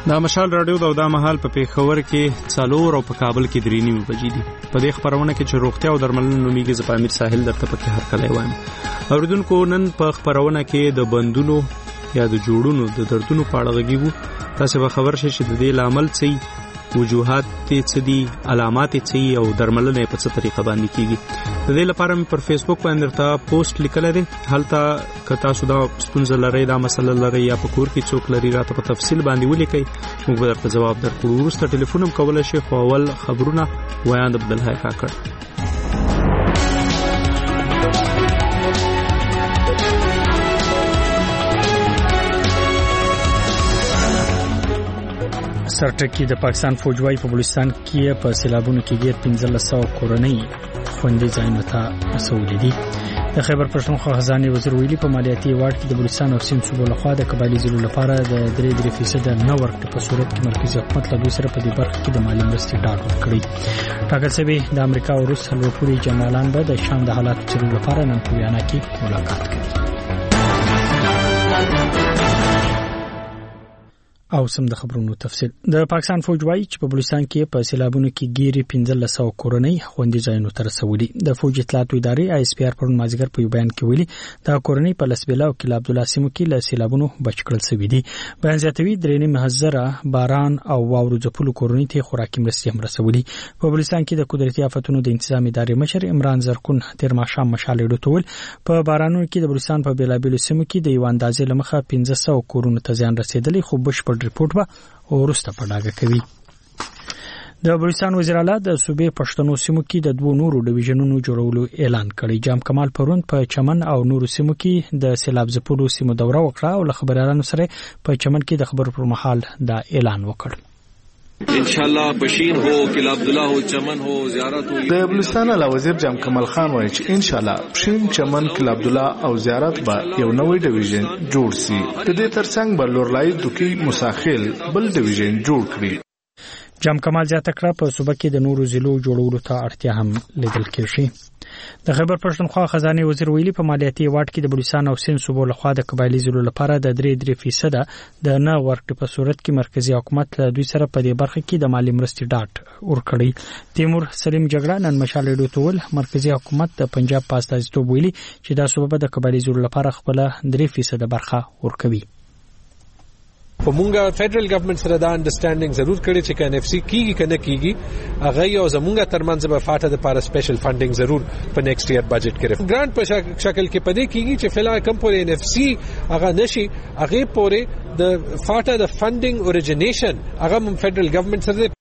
دا مشال رادیو دا مهال په پیښور کې 4 او په کابل کې 3 بجې دي. په دې خبرونه کې چې روغتیا او درملنه نومیږي ز پامیر ساحل درته پکې هر کله وایم. اوریدونکو نن په خبرونه کې د بندونو یا د جوړونو د دردونو په اړه غږیږو. تاسو به خبر شئ چې د دې لامل څه وجوهات څه دي، علامات څه او درملنه په څه طریقه باندې کیږي. د دې لپاره مې پر فیسبوک باندې ته پوسټ لیکل دي. هلته کتا سودا ستونزه لري، دا مسله لري یا په کور کې څوک لري، راته په تفصیل باندې ولیکئ، موږ به درته جواب درکړو. وروسته ټلیفون هم کولای شئ، خو اول خبرونه ویاند عبدالحی کاکړ. سرټکی د پاکستان فوج وايي په بلوچستان کې په سیلابونو کې ډیر 1500 کورنۍ خوندې ځایونه ته رسولې دي. د خیبر پښتونخوا خزانه وزیر ویلي په مالیاتي واټ کې د بلوچستان او سیند صوبو لخوا د قبایلی ضلعو لپاره د 3% نه ورکړه په صورت کې مرکزی حکومت له دوی سره په دې برخه کې د مالی مرستې ډاډ ورکړي. ټاکل شوی د امریکا او روس لوپوري جنرالان به د شام د حالات څیړلو لپاره نن په ویانا کې ملاقات کوي. او سم د خبرونو تفصیل. د پاکستان فوج وايي چې په بلوچستان کې په سیلابونو کې ګيري 1500 کورنۍ خوندې ځایونو ته رسولي. د فوج اطلاعات ادارې آی اس پی آر پرون مازیګر په بیان کې ویلي دا کورنۍ په لسبیلا او کلاب عبدالله سیمو کې له سیلابونو بچ کړل شوې دي. بیان زیاتوي درېنی محذره باران او واورو ځپلو کورنۍ ته خوراکي مرستې هم رسولي. په بلوچستان کې د قدرتي آفتونو د انتظامی ادارې مشر عمران زرکون تیر ماښام مشال ډوتول په بارانونو کې د بلوچستان په بیلابیلو سیمو کې د یو اندازې لمخه 1500 کورونو ته زیان رسیدلی، خو بشپړ ریپورت به ورسته پډاګه کوي. د بلوچستان وزیر اعلی د صوبې پښتنو سیمو کې د 2 نورو ډیویژنونو جوړولو اعلان کړی. جام کمال پرون په چمن او نورو سیمو کې د سیلاب ځپلو سیمو دوره وکړه او له خبريالانو سره په چمن کې د خبرو پر مهال دا اعلان وکړ. انشاءالله بشیر هو کلا عبدالله هو چمن هو زیارت هو. د بلوچستان اعلی وزیر جام کمال خان وایي چې انشاءالله بشین چمن کلا عبدالله او زیارت به یو نوې ډیویژن جوړ شي. د دې ترڅنګ به لورلای دوکي مساخیل بل ډیویژن جوړ کړي. جام کمال زیاته کړه په صوبه کې د نورو ضلعو جوړولو ته اړتیا هم لیدل کېږي. د خیبر پښتونخوا خزانه وزیر ویلي په مالیاتي واټ کې د بلوچستان او سیند صوبو لخوا د قبایلی ضلعو لپاره د 3% د نه ورکړې په صورت کې مرکزی حکومت له دوی سره په دې برخه کې د مالی مرستې ډاډ ورکړي. تیمور سلیم جګړه نن مشال ډوتول مرکزی حکومت د پنجاب په استازیتوب ویلي چې دا صوبه د قبایلی ضلعو لپاره خپل 3% برخه ورکوي. په مونږه فدرل ګورنمنت سره دا انډرستانډینګ ضرور کړی چې کین اف سی کیږي کنه کیږي هغه یو زمونږه ترمنځ به فاټه د لپاره سپیشل فندینګ ضرور په نیکسټ ایئر بجټ کې ګرانټ په شکل کې پدې کیږي چې فلای کم پر ان اف سی هغه نشي هغه پورې د فاټه د فندینګ اوریجینیشن هغه مون فدرل ګورنمنت سره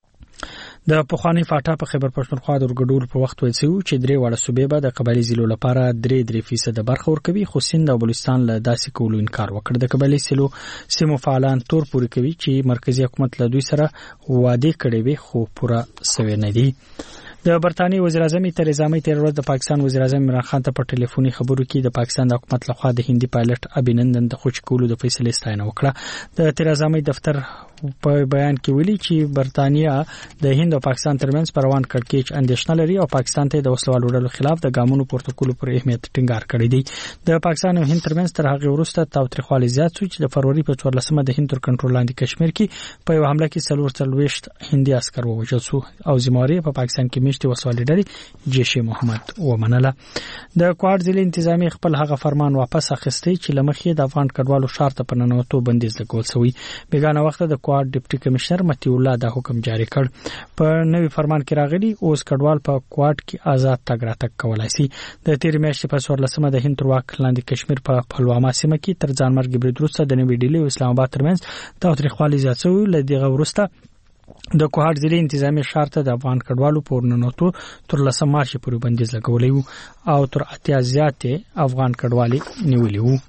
د پخوانی فاټا په خیبر پښتونخوا د ورګډول په وخت ویل شو چې درې وړه صوبې به د قبایلی ضلعو لپاره 3% برخه ورکوي، خو سیند او بلوچستان له داسې کولو انکار وکړ. د قبایلی سیمو فعالان تور پوري کوي چې مرکزی حکومت له دوی سره وعده کړې وي خو پوره شوی نه دي. د برتانی وزیر اعظم تریزا مې تیر ورځ د پاکستان وزیر اعظم عمران خان ته په ټلیفوني خبرو کې د پاکستان د حکومت لخوا د هندي پایلټ ابینندن د خوش کولو د فیصلې ستاینه وکړه. د تریزا مې دفتر په بیان کې ویلي چې برتانیا د هند او پاکستان ترمنځ پروان کړکېچ اندېښنه لري او پاکستان ته د وسلوالو ډلو خلاف د ګامونو پورته کولو پر اهمیت ټینګار کړی دی. د پاکستان او هند ترمنځ تر هغه وروسته تاوتریخوالی زیات شو چې د فروری په 14مه د هند تر کنټرول لاندې کشمیر کې په یو حمله کې 43 هندي عسكر ووژل شو او زمواري په پاکستان کې میشتي وسوالې ډلې جیش محمد ومنله. د کوارډ ضلع انتظامی خپل هغه فرمان واپس اخیستی چې لمخې د افغان کډوالو شرط په ننوتو بندیز لګول شوی. بیگانه وخت د کوارډ ډیپټي کمشنر متی الله دا حکم جاری کړ. په نوې فرمان کې راغلی اوس کډوال په کوارډ کې آزاد تګ راتګ کولای شي. د تیر میاشتې په 14مه د هند تر واک لاندې کشمیر په پهلوامه سیمه کې تر ځانمرګ برید وروسته د نوې ډیلی او اسلام آباد ترمنځ تاوتریخوالی زیات شوی. له دغه وروسته د کوهاټ ضلع انتظامی شرط د افغان کډوالو پورننوتو تر 10 مارچ پورې بندیز لګولې او تر 80 زیاتې افغان کډوالي نیولې وو.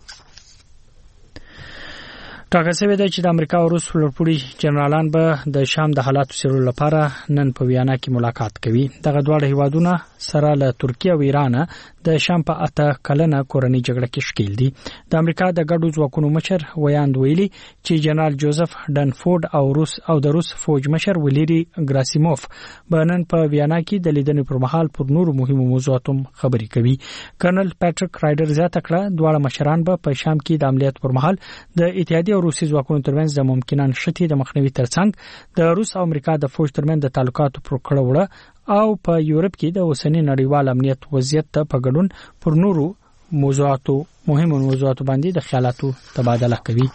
ټاکل شوی دی چې د امریکا او روس لوړپوړي جنرالان به د شام د حالاتو څیړلو لپاره نن په ویانا کې ملاقات کوي. دغه دواړه هیوادونه سره له ترکیه او ایران د شام په 8 کلنه کورنۍ جګړه کې ښکیل دي. د امریکا د ګډو ځواکونو مشر ویاند ویلي چې جنرال جوزف ډنفورد او د روس فوج مشر ولیری ګراسیموف بنن په ویانا کې د لیدنې پر مهال پر نورو مهمو موضوعاتو خبرې کوي. کرنل پیټریک رایډر زیاته کړه دواړه مشران به په شام کې د عملیات پر مهال د اتحادیه او روسي ځواکونو ترمنځ د ممکنه نشټي د مخنیوي ترڅنګ د روس او امریکا د فوج ترمنځ د تعلقاتو پر کړه او په یورپ کې د اوسنی نړیوال امنیت وضعیت ته په ګډون پر نورو مهمو موضوعاتو باندې د خیالاتو تبادله کوي.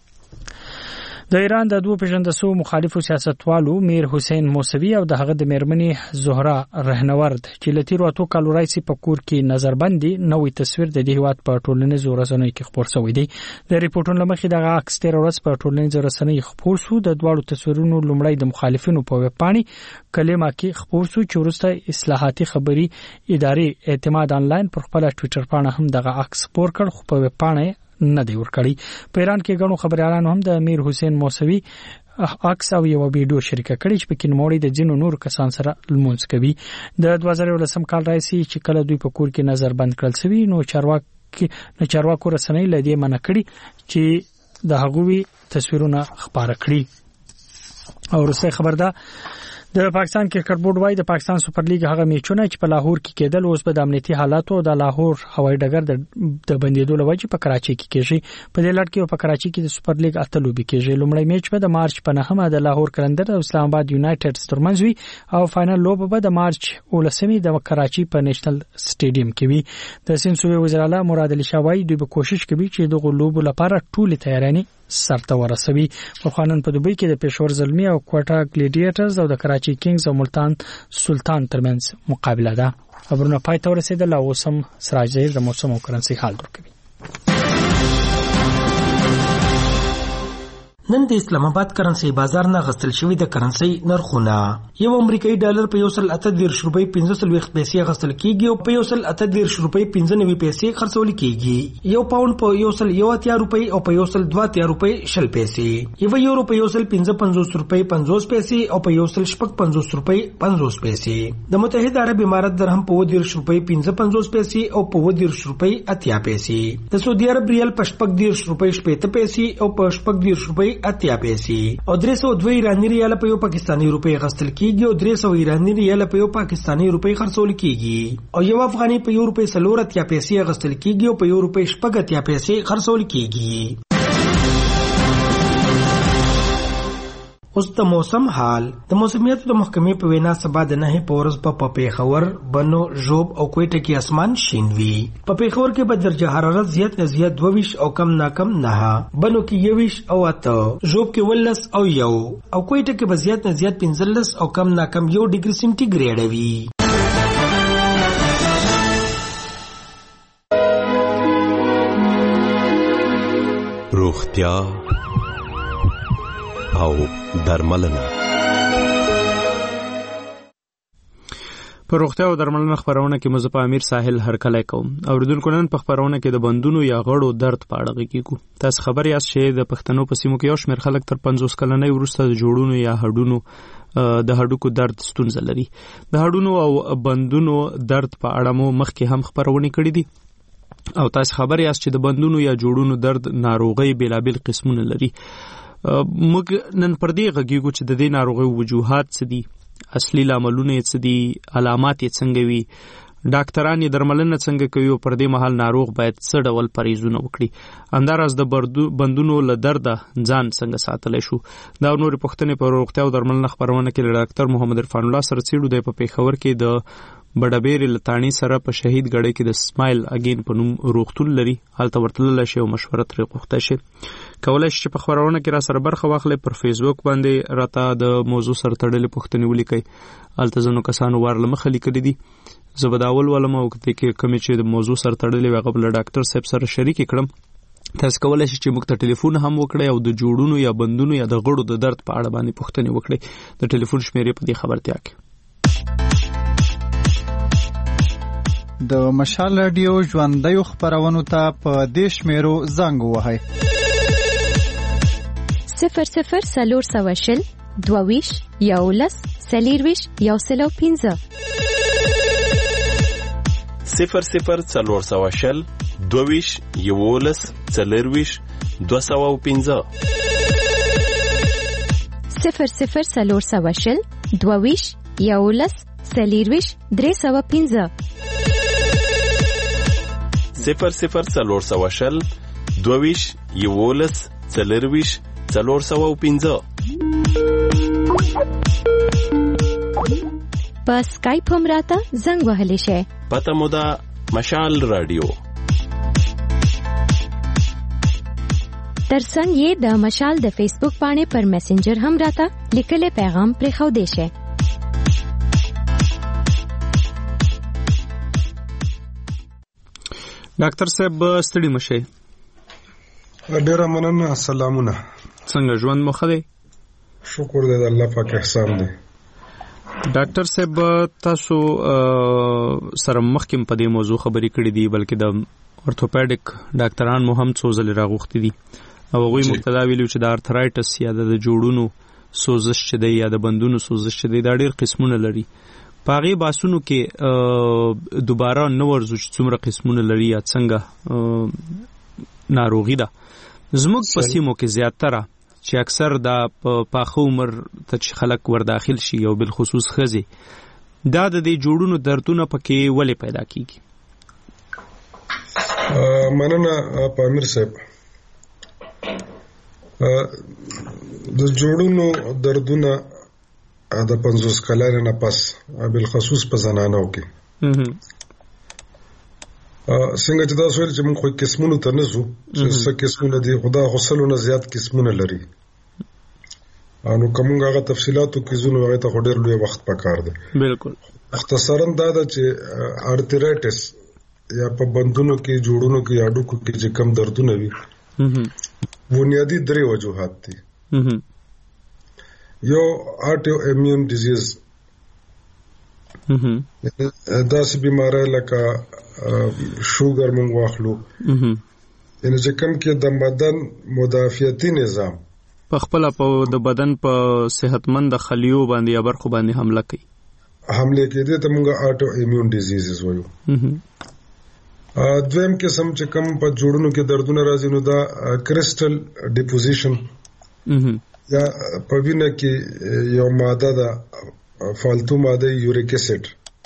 د ایران د دوه پیژندسو مخالفو سیاستوالو میر حسین موسوی او د هغه د میرمنې زهرا رهنورد چې لتیرو اتو کالو راځي په کور کې نظربندي نوې تصویر د دې هیواد په ټولنیزو رسنیو کې خبر شوی دی. د ریپورتونو لمخې د عکس تیر ورځ په ټولنیزو رسنیو خبر شو. د دوړو تصویرونو لومړی د مخالفینو په ویب پاڼې کلمه کې خبر شو چې ورسته اصلاحاتي خبري ادارې اعتماد آنلاین پر خپل ټوئیټر پاڼه هم دغه عکس خبر کړ خو په ویب پاڼه نه دی ورکړی. په ایران کې غنو خبريالانو هم د میر حسین موسوی عکس او یو ویډیو شریکه کړي چې په کې نوموړي د جنو نور کسان سره لمونځ کوي. د 2018 کال راځي چې کله دوی په کور کې نظر بند کړل شوی نو چارواکو رسنۍ لدی منع کړي چې د هغوی تصویرونه خبره کړي. او روسي خبردا د پاکستان کرکټ بورډ وايي د پاکستان سپر لیګ هغه میچونه چې په لاهور کې کېدل اوس په د امنیتي حالاتو د لاهور هوایي ډګر د بندیدو لوجه په کراچي کې کېږي. په دې لړ کې په کراچي کې د سپر لیګ اته لوبي کېږي. لومړی میچ به د مارچ په 9مه د لاهور کلندر او اسلام آباد یونایټډ ترمنځ وي او فائنل لوب به د مارچ 19مې د کراچي په نېشنل سټیډیم کې وي. د سند صوبې وزیر اعلی مراد علي شاه وايي دوی به کوشش کوي چې دغه لوب لپاره ټول تیاراني سرته ورسوي. په قانون په دوبۍ کې د پېښور زلمی او کوټا ګلیډیټرز او د کراچي کینګز او ملتان سلطان ترمنځ مقابله ده. خبرونه پای ته ورسېدل او اوس هم سراج ظهیر د موسم او کرنسي حال ورکوي. نن د اسلام آباد کرنسي بازار نه غستل شوی د کرنسي نرخونه یو امریکایي ډالر په 1.38 روپۍ 15 پیسې غستل کیږي او په 1.38 روپۍ 95 پیسې خرڅول کیږي. یو پاوند په 1.18 روپۍ او په 1.2 روپۍ 10 پیسې. یو یورو په 1.55 روپۍ 50 پیسې او په 1.55 روپۍ 50 پیسې. د متحده عرب امارات درهم په 10 روپۍ 55 پیسې او په 10 روپۍ 80 پیسې. د سعودي عرب ریال په 10 روپۍ 70 پیسې او په 10 روپۍ 80 پیسې. او 302 ایرانی ریال په یو پاکستانی روپۍ غستل کیږي او 300 ایرانی ریال په یو پاکستانی روپۍ خرڅول کیږي. او یو افغاني په یو روپۍ 40 پیسې غستل کیږي او په یو روپۍ 80 پیسې خرڅول کیږي. اوس د موسم حال. د موسمیاتو د محکمې په وینا سبا د 9 په ورځ په پیښور، بنو، ژوب او کوټه کې اسمان شین وي. په پیښور کې به درجه حرارت زیات نه زیات 22 او کم نه کم 9، بنو کې 21 او 8، ژوب کې 19 او 1 او کوټه کې به زیات نه زیات 15 او کم نه کم 1 ډیګري سنټیګریډ وي. روغتیا او درملنه. په روغتیا او درملنه خبرونه کې مزه په امیر ساحل هرکلی کوم. اوریدونکو نن په خبرونه کې د بندونو یا غړو درد په اړه غږیږو. تاسو خبر یاست چې د پښتنو په سیمو کې یو شمېر خلک تر 50 کلنۍ وروسته د جوړونو یا هډونو د هډوکو درد ستونزه لري. د هډونو او بندونو درد په اړه مو مخکې هم خبرونه کړې دي او تاسو خبر یاست چې د بندونو یا جوړونو درد ناروغي بېلابېل قسمونه لري. موږ نن پر دې غږیږو چې د دې ناروغي وجوهات څه دي، اصلي لاملونه یې څه دي، علامات یې څنګه وي، ډاکټران یې درملنه څنګه کوي او پر دې مهال ناروغ باید څه ډول پرهیزونه وکړي. همداراز د بندونو له درده ځان څنګه ساتلی شو. دا نورې پوښتنې په روغتیا او درملنه خبرونه کې له ډاکټر محمد عرفان الله سره څېړو. دی په پېښور کې د بډبېرې له تاڼي سره په شهید ګړۍ کې د سمایل اګین په نوم روغتون لري. هلته ورتللی شي او مشوره ترې غوښتی شي. کولی شي چې په خبرونه کې را سره برخه واخلئ. پر فیسبوک باندې راته د موضوع سره تړلې پوښتنې ولیکئ. هلته ځینو کسانو وار له مخه لیکلي دي. زه به دا ولولم او کې کومې چې د موضوع سره تړلې وي هغه به له ډاکټر صاحب سره شریکې کړم. تاسو کولی شئ چې موږ ته ټلیفون هم وکړئ او د جوړونو یا بندونو یا د غړو د درد په اړه باندې پوښتنې وکړئ. د ټلیفون شمیرې په دې خبرتیا کې. د مشال رادیو ژوندیو خبرونو ته په دې شمیرو زنګ ووهئ: 00 420 22 11 24 105 00 22 11 40 215 00 22 11 40 315 00 22 11 40 315 په اسکایپ هم راته زنګ وهلی شئ. پته مو ده مشال رادیو. ترڅنګ یې د مشال د فیسبوک پاڼې پر میسنجر هم راته لیکلی پیغام پرېښودی شئ. ډاکټر صاحب ستړي مشئ. ډیره مننه. سلامونه. څنګه ژوند مو ښه دی؟ شکر دی د الله پاک احسان دی. ډاکټر صاحب تاسو سره مخکې په دې موضوع خبرې کړې دي بلکې د اورتوپیډیک ډاکټران مو هم څو ځلې راغوښتي دي او هغوی مبتلا ویلي چې د ارترایټس یا د جوړونو سوزش چې دی یا د بندونو سوزش چې دی دا ډېر قسمونه لري. په هغې بحثونو کې دوباره نه ورځو چې څومره قسمونه لري یا څنګه ناروغي ده. زموږ په سیمو کې زیاتره چې اکثر دا پاخه عمر ته چې خلک ور داخل شي او بالخصوص ښځې دا د دې جوړونو دردونه پکې ولې پیدا کیږي؟ مننه پامیر صاحب. د جوړونو دردونه د 50 کلن نه پس بالخصوص په زنانو کې څنګه چې تاسو ویل چې موږ خو قسمونو ته نه ځو چې څه قسمونه دي خدا غسلونه زیات قسمونه لري نو کومه هغه تفصيلاتو کې زونه هغه ته ډېر لوی وخت پکار دی. بالکل. اختصارا دا ده چې ارترایټس یا په بندونو کې جوړونو کې اډوکو کې چې کم دردونه وي بنیادی درې وجوهات دي. یو آټو ایمیون ډیزیز دا سه بیماری لکه شوګر مونږ واخلو یعنی چې کوم کې د بدن مدافعتي نظام په خپل په د بدن په صحتمند خلیو باندې یا برخو باندې حمله کوي دي ته مونږ آټو ایمیون ډیزیز وایو. دویم قسم چې کوم په جوړونو کې دردونه راځي نو دا کرسټل ډیپوزیشن یا په وینه کې یو ماده ده فالتو ماده یوریک اسید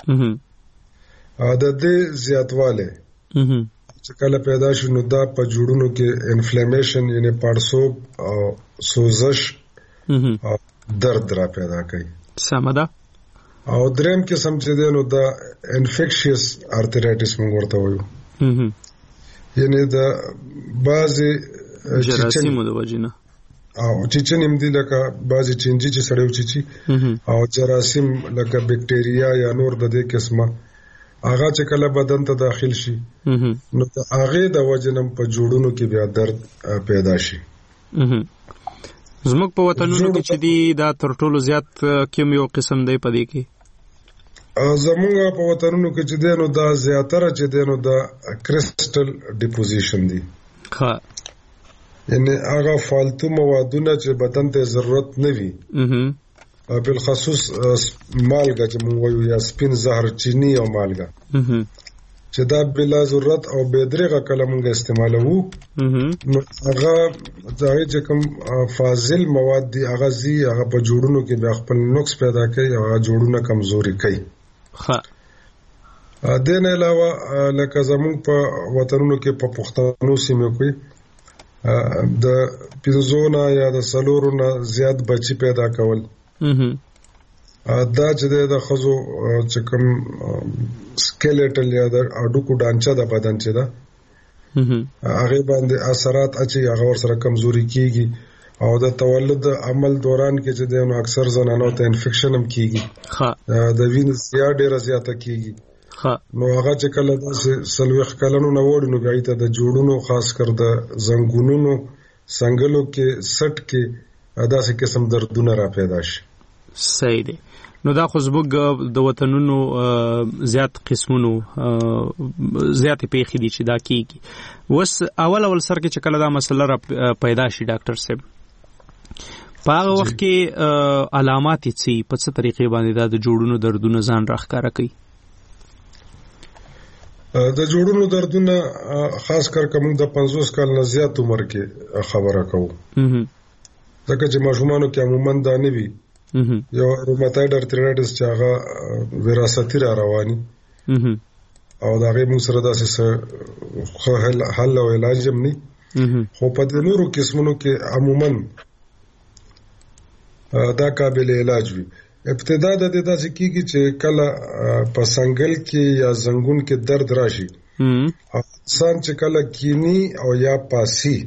د دې زیاتواله چې کله پیدا شي نو دا په جوړونو کې انفلیمیشن یعنی پړسوب او سوزش او درد را پیدا کوي. سمه ده. او دریم قسم چې دی نو دا انفیکشیس ارترایټس موږ ورته وایو یعنی دا بعضی جراثیمو د وجنه او چیچنیم دي لکه بعضی چینجی چې سړیو چیچی او جراثیم لکه بکټیریا یا نور د دې قسمه هغه چې کله بدن ته داخل شي نو هغه د وجنم په جوړونو کې بیا درد پیدا شي. زموږ په وطنونو کې چې دی دا تر ټولو زیات کوم یو قسم دی په دې کې؟ زموږ په وطنونو کې چې دی نو دا زیاتره چې دی نو دا کرسټل ډیپوزیشن دی. ها یعنی هغه فالتو موادونه چې بدن ته ضرورت نه وي بالخصوص مالګه چې موږ وایو یا سپین زهر چینی او مالګه چې دا بلا ضرورت او بيدرغه کله موږ استعمالو نو هغه ځای چې کوم فاضل مواد دي هغه په جوړونو کې بیا خپل نقص پیدا کوي او هغه جوړونه کمزوري کوي. ها د نه علاوه لکه زموږ په وطنونو کې په پښتنو سیمو کې د پینځونه یا د سلورونه زیات بچي پیدا کول دا چې د خزو چې کوم سکیلیټل یا د اډوکو ډانچا د بدن چې دا هغه باندې اثرات اچي هغه ور سره کمزوري کیږي او د تولد عمل دوران کې چې د اکثر زنانو ته انفیکشن هم کیږي د وینې سیا ډیره زیاته کیږي نو هغه چې کله د سلوخ کلنو نو وړي نو غاړي ته د جوړونو خاص کر د زنګونونو څنګهلو کې سټ کې داسې قسم دردونه را پیدا شي. صحیح دی. نو دا خو زموږ د وطنونو زیات قسمونو زیات پیښې دي چې دا کیږي. وس اول سر کې چې کله دا مسله را پیدا شي ډاکټر صاحب په هغه وخت کې علامات یې په څه طریقې باندې دا د جوړونو دردونه ځان راښکاره کوي؟ د جوړونو دردونه خاص کر کوم د 50 کال نه زیات عمر کې خبره کوو ځکه چې ماشومانو کې عموما دا نه وي یو روماتایډ ارترایټس چې هغه وراثتي را رواني او دا غي موږ سره داسې حل او علاج هم نه خو په د نورو قسمونو کې عموما دا قابل علاج وي. ابتدا د دې داسې کیږي چې کله په سنگل کې یا زنګون کې درد راشي انسان چې کله کینی او یا پاسی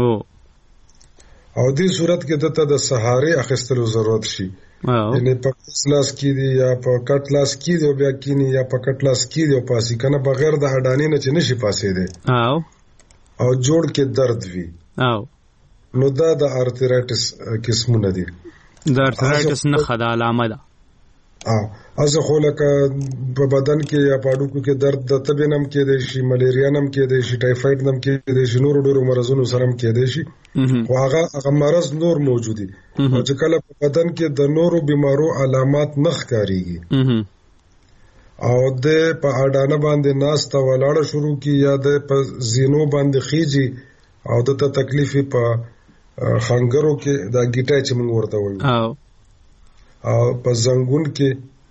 او دې صورت کې دته د سهارې اخیستلو ضرورت شي یعنی په لاس کې دی یا په کټ لاس کې دی بیا کینی یا په کټ لاس کې دی او پاسی کنه بغیر د هډانی نه چې نشي پاسې دی او جوړ کې درد وي نو دا د ارترایټس قسمونه دي. د ارترایټس نه خدا علامه ده از خو لکه په بدن کې یا پاډوکو کې درد د تبې نم کې دی شي ملیریا نم کې دی شي ټایفاید نم کې دی شي نور ډېر مرزونو سره کې دی شي خو هغه مرز نور موجودي او چې کله په بدن کې د نورو بیمارو علامات نه ښکاریږي او د په اډانه باندې ناسته ولاړه شروع کی یا د په زینو باندې خيږي او د تکلیف په خنګرو کې دا ګیټای چې موږ ورته وایو او په زنګون کې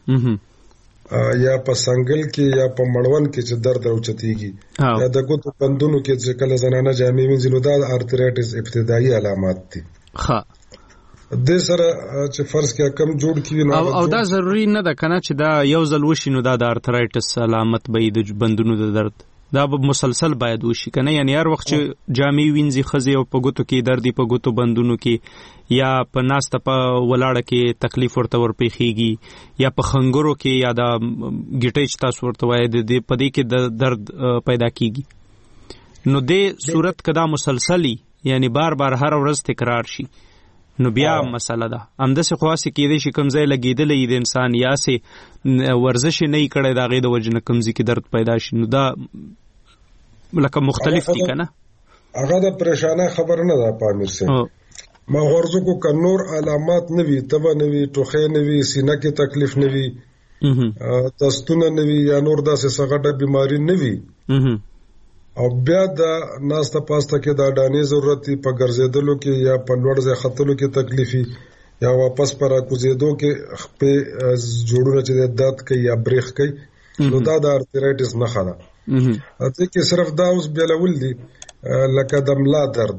یا په سنگل کې یا په مړون کې چې درد راوچتيږي یا د ګوتو بندونو کې چې کله زنانه جامې وینځي نو دا ارترایټس ابتدایي علامات دي. ښه د سره چې فرض کې کم جوړ کیږي او دا ضروری نه ده کنه چې دا یو ځل وشي نو دا د ارترایټس علامت به د بندونو د درد دا به مسلسل باید وشي کنه یعنی هر وخت چې جامې وینځي خزي او په ګوتو کې دردي په ګوتو بندونو کې یا په ناسته په ولاړه کې تکلیف ورته ورپېخيږي یا په خنګرو کې یا د ګټې چې تاسو ورته وایي د پدې کې د درد پیدا کیږي نو د صورت کدا مسلسلی یعنی بار بار هر ورځ تکرار شي نو بیا مسله ده همداسې خاصه کېدې شي کوم ځای لګېدلې د انسان یا سه ورزش نه کړي دا غي د وجنه کمزې کې درد پیدا شي نو دا لکه مختلف دي کنه هغه د پریشانه خبر نه ده پامیر سره ما ورزو کو کنور علامات نه وي تبه نه وي ټوخه نه وي سینه کې تکلیف نه وي دستونه نه وي یا نور داسې سغړه بیماری نه وي او بیا د ناسته پاسته کې د اډانې ضرورت په ګرځېدلو کې یا په لوړ ځای ختلو کې تکلیفي یا واپس پر کوزیدو کې په جوړونه چې درد کوي یا بریخ کوي نو دا د ارترایټس نه خاله اته کې صرف دا اوس بیلول دي لکه د ملا درد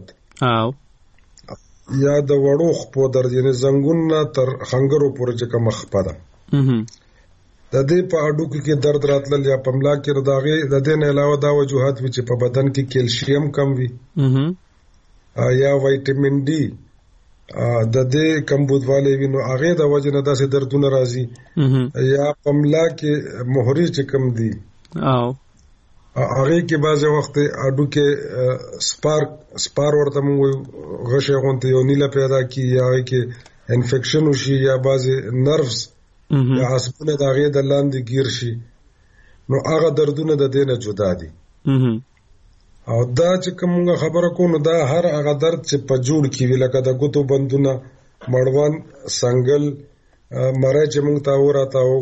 یا د وړو خپو درد یعنی زنګون تر خنګرو پورې چې کوم خپه ده د دې په اډوکو کې درد راتلل یا په ملا کې رداغي د دې نه علاوه دا وجوهات چې په بدن کې کیلشیم کم وي یا وایټامین ډي د دې کمبودواله وینو هغه د وجه نه داسې دردونه راځي یا په ملا کې مهري چې کم دي هغه کې بعض وخت اډو کې سپار ورته موږ غشه غونته یو نیله پیدا کی یا هغه کې انفیکشن وشي یا بعض نروز یا عصبونه د هغه د لاندې گیر شي نو هغه دردونه د دینه جدا دي او دا چې کومه خبره کوو دا هر هغه درد چې په جوړ کې وی لکه د ګوتو بندونه مړوان سنگل مړای چې موږ تا وراتاو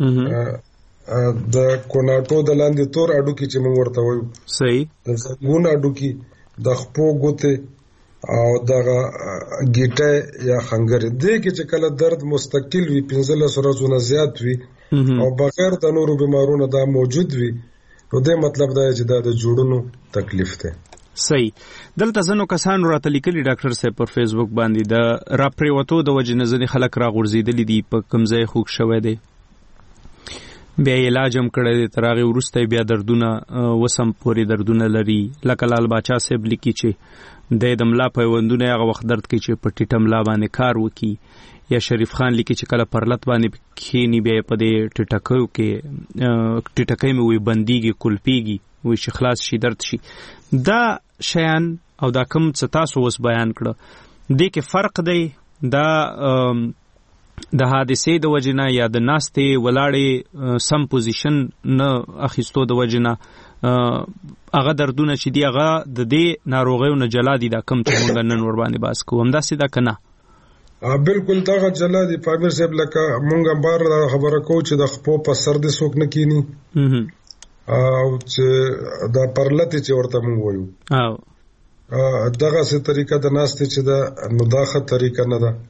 د کوناټو د لاندې تور اډو کې چې موږ ورته وایو صحیح د زنګون اډو کې د خپو ګوته او دغه ګیټه یا خنګر دې کې چې کله درد مستقل وي 15 ورځې زیات وي او بغیر د نورو بیمارونو دا موجود وي نو دې مطلب دا چې دا د جوړونو تکلیف ده. صحیح دلته زنو کسانو راته لیکلي ډاکټر صاحب پر فیسبوک باندې د راپریوتو د وجې نه ځنې خلک راغورځېدلي دي په کوم ځای خوږ شوی دی بیا علاج هم کړی دی تر هغې وروسته بیا دردونه وسم پورې دردونه لري لکه لال باچا صاحب لیکي چې د ملا پیوندونه هغه وخت درد کوي چې په ټیټه ملا باندې کار وکړي یا شریف خان لیکي چې کله پرلت باندې کښېني بیا په دې ټیټکیو کې ټیټکۍ مې وی بندیږي کلپیږي وی چې خلاص شي درد شي دا شیان او دا کوم څه تاسو اوس بیان کړه دې کې فرق دی دا د حادثې د وجنه یا د ناستې ولاړې سم پوزیشن نه اخیستو د وجنه هغه دردونه چې دی هغه د دې ناروغیو نه جلا دي دا کم چې موږ نن ور باندې باس کوو همداسې دا کنه بالکل دغه جلا دي پامیر صاحب لکه موږ بار خبره کوو چې د خپو په سر د سوک نه کینی او چې دا پرلته چې ورته مونږ وایو دغه څه طریقه د ناستې چې دا نو دا ښه طریقه نه ده.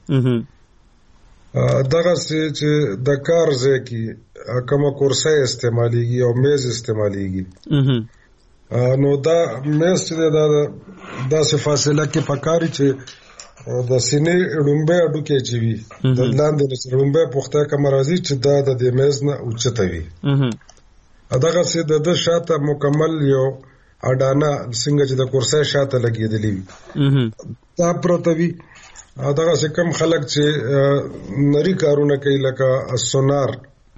دغه څه چې د کار ځای کې کومه کرسۍ استعمالیږي او میز استعمالیږي نو دا میز چې دا داسې فاصله کې پکاري چې د سینې ډومبه اډو کې چې وي د لاندې نه ډومبه پخته کوم راځي چې دا د میز نه اوچته وي. دغه څه د شاته مکمل یو اډانه څنګه چې د کرسۍ شاته لګېدلې وي دا پروت وي. دغه څه کم خلک چې نری کارونه کوي لکه سونار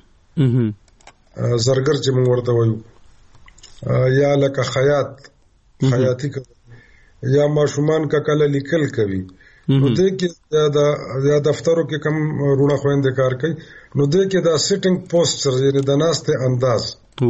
زرګر چې موږ ورته وایو یا لکه خیاطي کوي یا ماشومان کا کله لیکل کوي نو دې کې دا دفترو کې کم رونه خويندې کار کوي نو دې کې دا سیټینګ پوسچر یعنی د ناسته انداز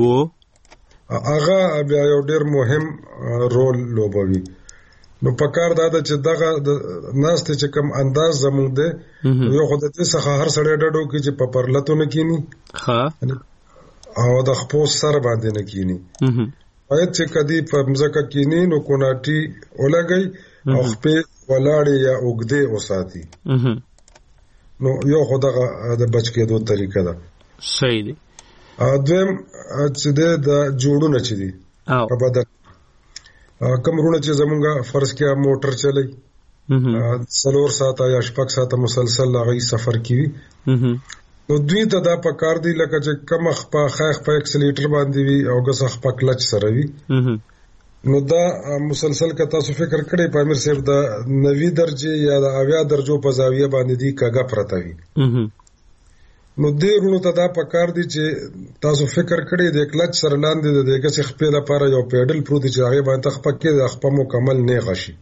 هغه بیا یو ډېر مهم رول لوبوي. نو پکار دا چې دغه ناسته چې کم انداز زموږ دی یو خدای دې څخه هر سړی ډډو کې چې په پرلتو نه کینی او د خپل سر باندې نه کینی باید چې کدی په مزکه کینی نو کوناټي ولګي او خپل ولاړې یا اوګدې وساتي نو یو خدغه د بچ کېدو طریقه ده. صحیح دی. دویم چې د جوړونه چې دي په بدن کوم رونه چې زمونږه فرض کې موټر چلی 4 ساعته یا 6 ساعته مسلسل هغه سفر کوي نو دوی ته دا پکار دی لکه چې کم خپه خاخ په اکسلیټر باندې وي او ګس خپه کلچ سره وي نو دا مسلسل کا تاسو فکر کړئ په امیر صاحب د 90 درجه یا د 80 درجو په زاویه باندې دی کاګه پرته وي نو دې رونو ته دا پکار دی چې تاسو فکر کړئ د کلچ سره لاندې د ګس خپل لپاره یو پیډل پروت چې هغه باندې خپه کې خپه مکمل نه غشي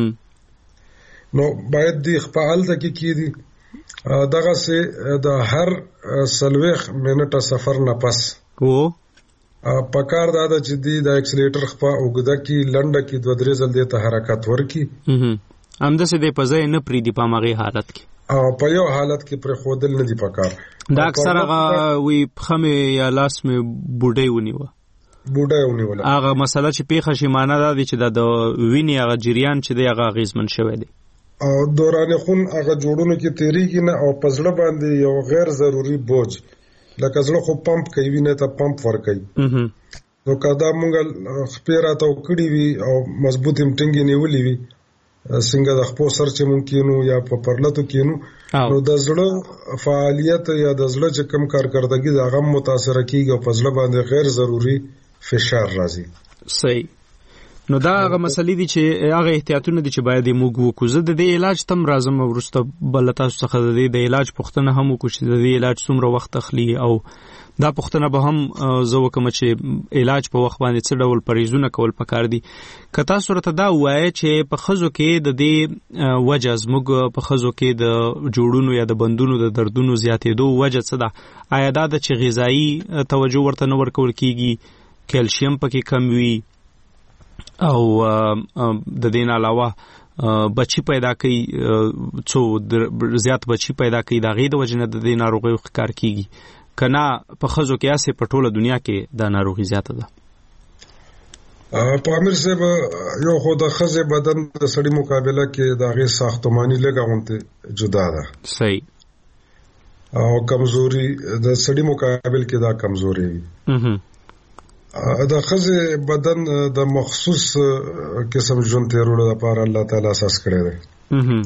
نو باید دی خپل د کې دی دغه سه د هر سلويخ منټه سفر نه پس پکار دا چې دی د اکسلیټر خپل اوګدا کې لنډه کې 2-3 ځل د ته حرکت ورکی همدا سه د پځای نه پری دی په ماغي حالت کې او په یو حالت کې پر خودل نه دی پکار دا اکثر هغه وی خمه یا لاس می بوډۍ ونیول هغه مسله چې پیښه شي معنی دا دی چې د ویني هغه جریان چې دی هغه غیزمن شوی دی او دوران خون هغه جوړونو کې تیریږي نه او پزړه باندې یو غیر ضروری بوج لکه زړه خو پمپ کوي نه ته پمپ ور کوي نو کدا مونږ خپيرا ته کړی وي او مضبوط امټنګي نیولې وي څنګه د خپل سر چې ممکنو یا په پرلتو کینو نو د زړه فعالیت یا د زړه چې کم کارکردګي د غم متاثر کیږي او پزړه باندې غیر ضروری فشار راځي. صحیح. نو دا هغه مسلې دي چې هغه احتیاطونه دي چې باید موږ وکړو. زه د علاج تم راځم ورسته بل تاسو څخه د علاج پوښتنه هم وکړو چې د علاج څومره وخت اخلي او دا پوښتنه به هم زه وکم چې علاج په وخت باندې څه ډول پریزونه کول پکار دي. که تاسو ورته دا وایي چې په خزو کې د دې وجه زموږ په خزو کې د جوړونو یا د بندونو د دردونو زیاتېدو وجه څه ده؟ آیا دا د چې غذایی توجه ورته نه ورکول کیږي، کیلشیم پکې کم وي او د دین علاوه بچی پیدا کوي څو زیات بچی پیدا کوي دا غي د وجنه د دې ناروغي ښکار کیږي کنا په خزو کې اسه په ټوله دنیا کې دا ناروغي زیاته ده. په امیر صاحب یو خو د خزه بدن د سړی مقابله کې دا غي ساختماني لګاونته جدا ده. صحیح. او کمزوري د سړی مقابل کې دا کمزوري وي. د خزه بدن د مخصوص قسم ژوند تیرولو لپاره الله تعالی اساس کړی دی.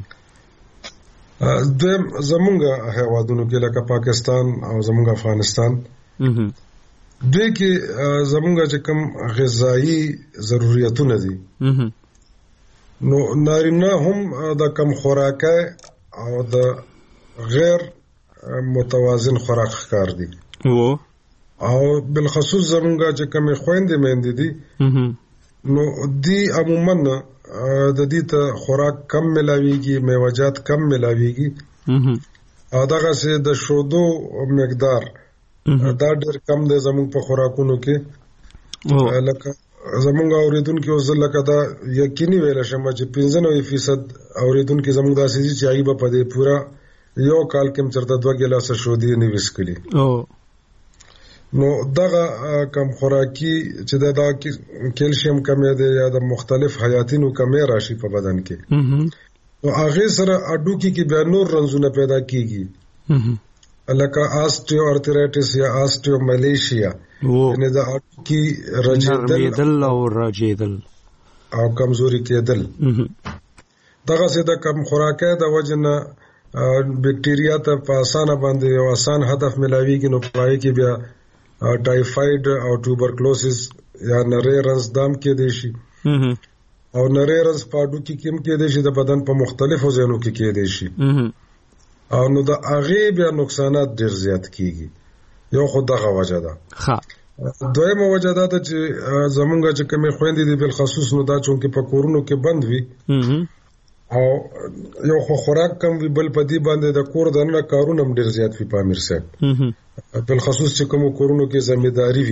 د زمونږ هیوادونو کې لکه پاکستان او زمونږ افغانستان دوی کې زمونږ چې کوم غذایی ضرورتونه دي نو نارینه هم د کم خوراکه او د غیر متوازن خوراک ښکار دي او بالخصوص زمونږه چې کومې خويندې مېندې دي نو دی عموما د دې ته خوراک کم ملاويږي، میوه‌جات کم ملاويږي او دغه سه د شودو مقدار دا ډېر کم دی زمونږ په خوراکونو کې. لکه زمونږ اوریدونکو اوس لکه دا یقیني ویل شم چې 95% اوریدونکو زمونږ داسې دي چې ایبه په دې پورا یو کال کې چرته 2 ګیلاسه شودي نه وسکلي نو دغه کم خوراکي چې دا کیلشیم کمی دی یا د مختلف حیاتینو کمی راشي په بدن کې نو هغه سره اډوکی کې بیا نور رنځونه پیدا کیږي لکه آستیوارترایټس یا آستیوملیشیا یعنی دا اډوکی رجیدل او رجیدل او کمزوري کېدل دغه څه د کم خوراکه د وجنه بکټیریا ته په اسانه باندې یو آسان هدف ملاويږي نو پای کې بیا ټایفاید او ټوبرکلوسس یا نریرنس دام کې دي شي او نریرنس پاډو کې کم کې دي شي د بدن په مختلفو ځایونو کې کې دي شي او نو د هغه بیا نقصانات ډیر زیات کیږي یو خو دغه وجه ده دویمه وجه دا ده چې زمونږ چې کومې خويندې دي بل خصوص نو دا چونکې په کورونو کې بند وي او یو خو خوراک کم وي بل په دې باندې د کور دننه کارونه هم ډیر زیات وي په امیر صاحب بل خصوص چې کوم کورونو کې ځمېداري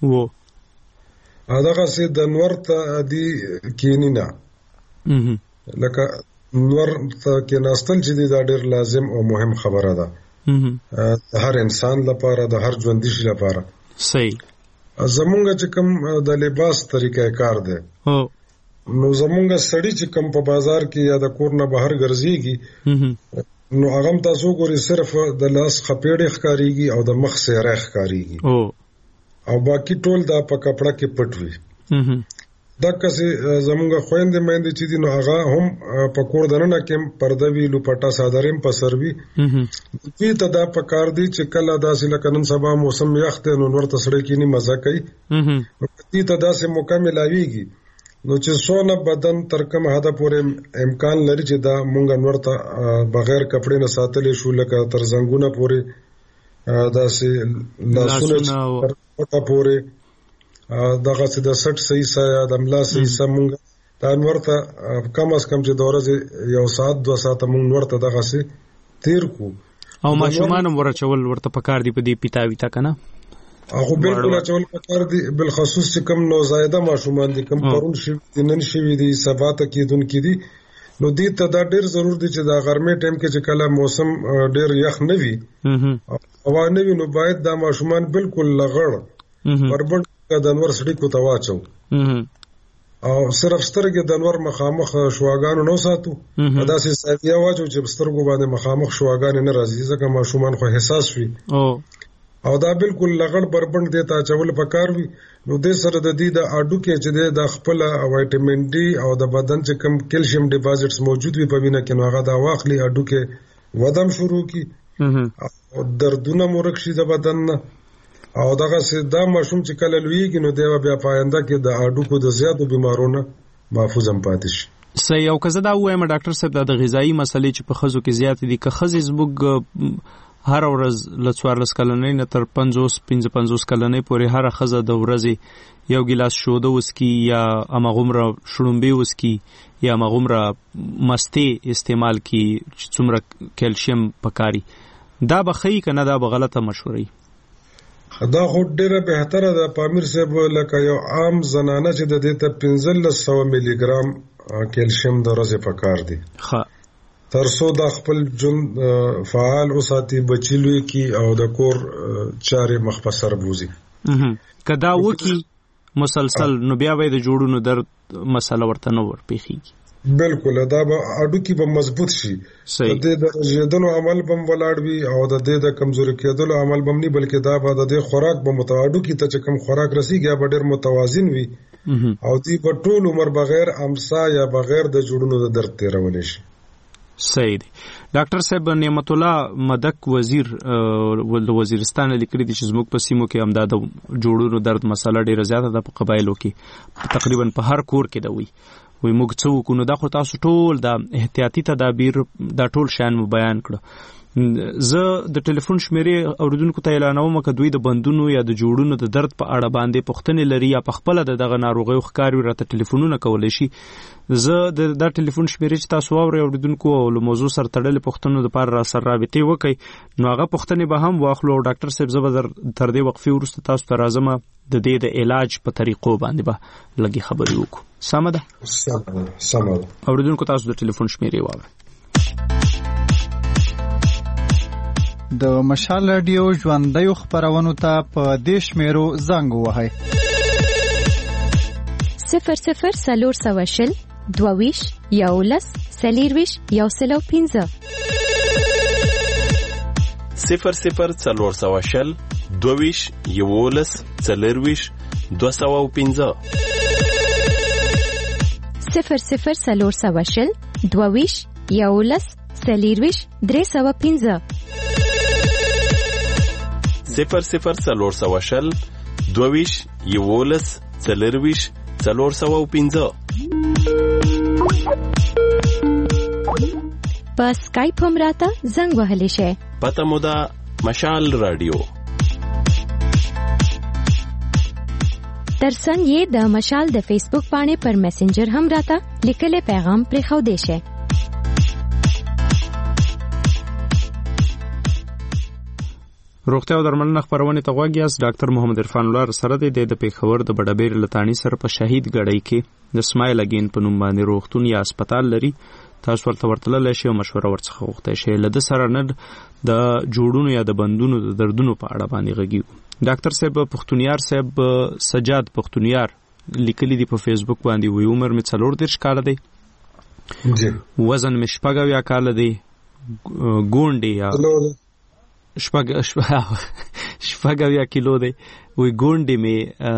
وي دغه سي د نور ته دی کینینا لکه نور ته کې ناستل چې دا ډیر لازم او مهم خبره ده هر انسان لپاره د هر ژوندي شي لپاره صحیح زمونږ چې کوم د لباس طریقې کار دی نو زمونږ سړی چې کوم په بازار کې یا د کور نه بهر ګرځيږي نو هغه تاسو ګوري صرف د لاس خپېړې ښکاریږي او د مخ سره ښکاریږي او باقی ټول دا په کپڑا کې پټ وي دا کسې زمونږ خويندې مېندې چې دي نو هغه هم په کور دننه کې پرده وی لوپټا سادریم په سروي دوی ته دا په کار دي چې کله داسې لکه نن سبا موسم یخ دی نو ورته سړی کې نه مزه کوي دوی ته داسې مکمل اویږي نو چې سونه بدن تر کوم حد پورې امکان لري چې دا مونږ ورته بغیر کپڑے نه ساتلې شو لکه تر زنګونه پورې داسې لاسونه ورته پورې دغه څه د 60 صحیح یا د املا صحیح مونږ دا ورته کم از کم چې د ورځې یو ساعت 2 ساعت مونږ ورته دغه څه تیر کو او ماشومان ورچول ورته پکار دی په دې پیتاوي تا کنه هغه بالکل چول پکار دی بل خصوص چې کم نوزایده ماشومان دي کم پرون شي نن شي دي سبا ته کېدون کې دي نو دې ته دا ډیر ضرور دي چې دا ګرمه ټیم کې چې کله موسم ډیر یخ نه وي او نه وي نو باید دا ماشومان بالکل لغړ بربند د انور سړی کو تواچو او صرف سترګې د انور مخامخ شواګانو نو ساتو دا سي ساتیا واچو چې سترګو باندې مخامخ شواګان نه راځي ځکه ماشومان خو حساس وي او دا بالکل لغړ بربند دی تا چول پکار وي نو د سره د دې د اډو کې چې د خپل وټامین ډي او د بدن چې کم کیلشیم ډیپازټس موجود وي په وینه کې نو هغه دا واخلي اډو کې ودم شروع کی او دردونه مرخ شي د بدن نه او دغه دا مشوم چې کله لویږي نو دیو بیا پاینده کې د اډوکو د زیاتو بیمارونو محفوظ هم پاتې شي صحیح او کزه دا وایم ډاکټر صاحب د غذایی مسلې چې په خزو کې زیات دي که خزې زموږ هر ورځ ل 14 کلنې نه تر 55 کلنې پورې هر خزه د ورځې یو ګلاس شوده وسکي یا امغمره شړومبي وسکي یا امغمره مستی استعمال کی څومره کیلشیم پکاري دا بخی کنه دا بغلطه مشوري دا خو ډیره بهتره ده پامیر صاحب لکه یو عام زنانه چې د دې ته 1500 ملي ګرام کیلشیم د ورځې پکار دي ترڅو د خپل جون فعال اوساتي بچلوي کی او د کور چارې مخ په سر بوزي کدا وکی مسلسل نو بیا وای د جوړونو درد مسله ورته نو ور پیخیږي بالکل دا به اډو کې به مضبوط شي د رژیدلو عمل بم ولاړوي او د دې د کمزوري کېدلو عمل بم نه بلکې دا به د خوراک به متوادو کې ته کم خوراک رسیږي به ډېر متوازن وي او دې په ټول عمر بغیر امسا یا بغیر د جوړونو د درد تیرول شي صحیح دی ډاکټر صاحب نعمت الله مدک وزیر ول وزیرستان لیکلي دي چې زموږ په سیمو کې امداد جوړونو درد مسله ډیره زیاته ده په قبایلو کې تقریبا په هر کور کې دوی وي موږ څو کو نو دا خو تاسو ټول دا احتیاطي تدابیر دا ټول شان مو بیان کړو زه د ټلیفون شمیرې اوریدونکو ته اعلانوم چې دوی د بندونو یا د جوړونو د درد په اړه باندې پوښتنې لري یا په خپل دغه ناروغي ښکاری راته ټلیفونونه کولای شي زه د ټلیفون شمیرې چې تاسو اوریدونکو او له موضوع سره تړلې پوښتنو لپاره را سره رابطه وکړي نو هغه پوښتنې به هم واخلو او ډاکټر صاحب زبر تر دې وقفې وروسته تاسو ته راځم د دې د علاج په طریقو باندې به لګي خبرې وکړو سمه ده اوریدونکو تاسو د ټلیفون شمیرې واورئ د مشال رادیو ژوندۍ خبرونو ته په دیش میرو زنګ وهاي 00 22 یولس سلیرویش یوسلو 15 00 22 یولس سلیرویش 215 00 22 یولس سلیرویش 315 00 22 یولس سلیرویش 415 په اسکایپ هم راته زنګ وهلی شي. پته مو ده مشال رادیو. ترڅنګ یې د مشال د فیسبوک باندې پر میسنجر هم راته لیکلي پیغام پرېښودی شي. روغتیا او درملنه خبرونه ته غوږ یاست. ډاکټر محمد عرفان الله سره د پیښور د بډابیر لتانی سره په شهید غړی کې د اسماعیل اگین په نوم باندې روغتون یا هسپتال لري. تاسو ورته ورتللی شئ او مشوره ورڅخه غوښتی شئ. له ده سره نه د جوړونو یا د بندونو د دردونو په اړه باندې غږیږو. ډاکټر صاحب پښتونیار صاحب سجاد پښتونیار لیکلی دی په فیسبوک باندې وی عمر می 34 کال دی. وزن می 6 کال دی. ګونډي یا شپږ کیلو دی. وی ګونډي می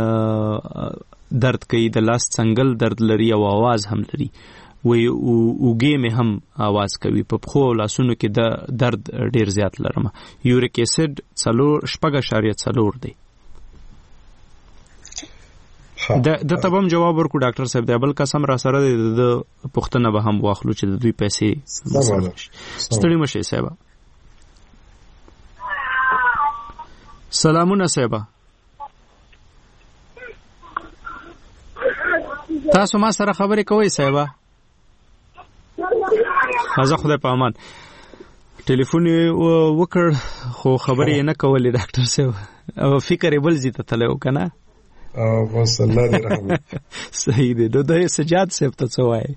درد کوي، د لاس څنګل درد لري او आवाज هم لري. وی اوګې می هم आवाज کوي. په خو لاسونو کې د درد ډیر زیات لرم. یوریک اسید 4.4 دی. د تبم جواب ورکو ډاکټر صاحب دی. بل قسم را سره د پښتنه به هم واخلو چې د دوی پیسې ستړي مشه صاحب. سلامونه صاحب. تاسو ما سره خبرې کوئ صاحب؟ خزه خدای په امان. ټلیفون وکړ خو خبرې نه کولې ډاکټر صاحب. او فکر یې بل زی ته تلو کنه. بس الله دې رحم. صحیح دی. د سجاد صاحب ته څه وایي؟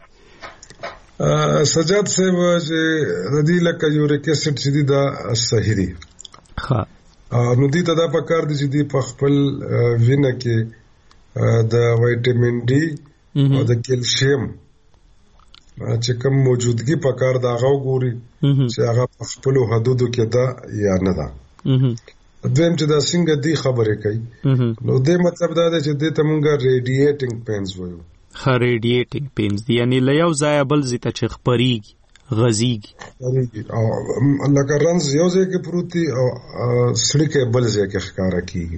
سجاد صاحب چې ردی لکه یوریک اسید چې دا صحیح دی. ها نو دې ته دا پکار دي چې دې په خپل وینه کې د وایټامین ډي او د کیلشیم چې کوم موجودګي پکار دا غو ګوري چې هغه په خپل حدودو کې دا یا نه ده. دویم چې دا څنګه دی خبرې کوي نو دې مطلب دا دی چې دې ته مونږه ریډیټینګ پینز وایو. ها ریډیټینګ پینز دی یعنی له یو ځای بل ځای ته چې خبريږي غزيږي او لکه رنز یو ځای کې پروتي او سړی کې بل ځای کې ښکارا کیږي.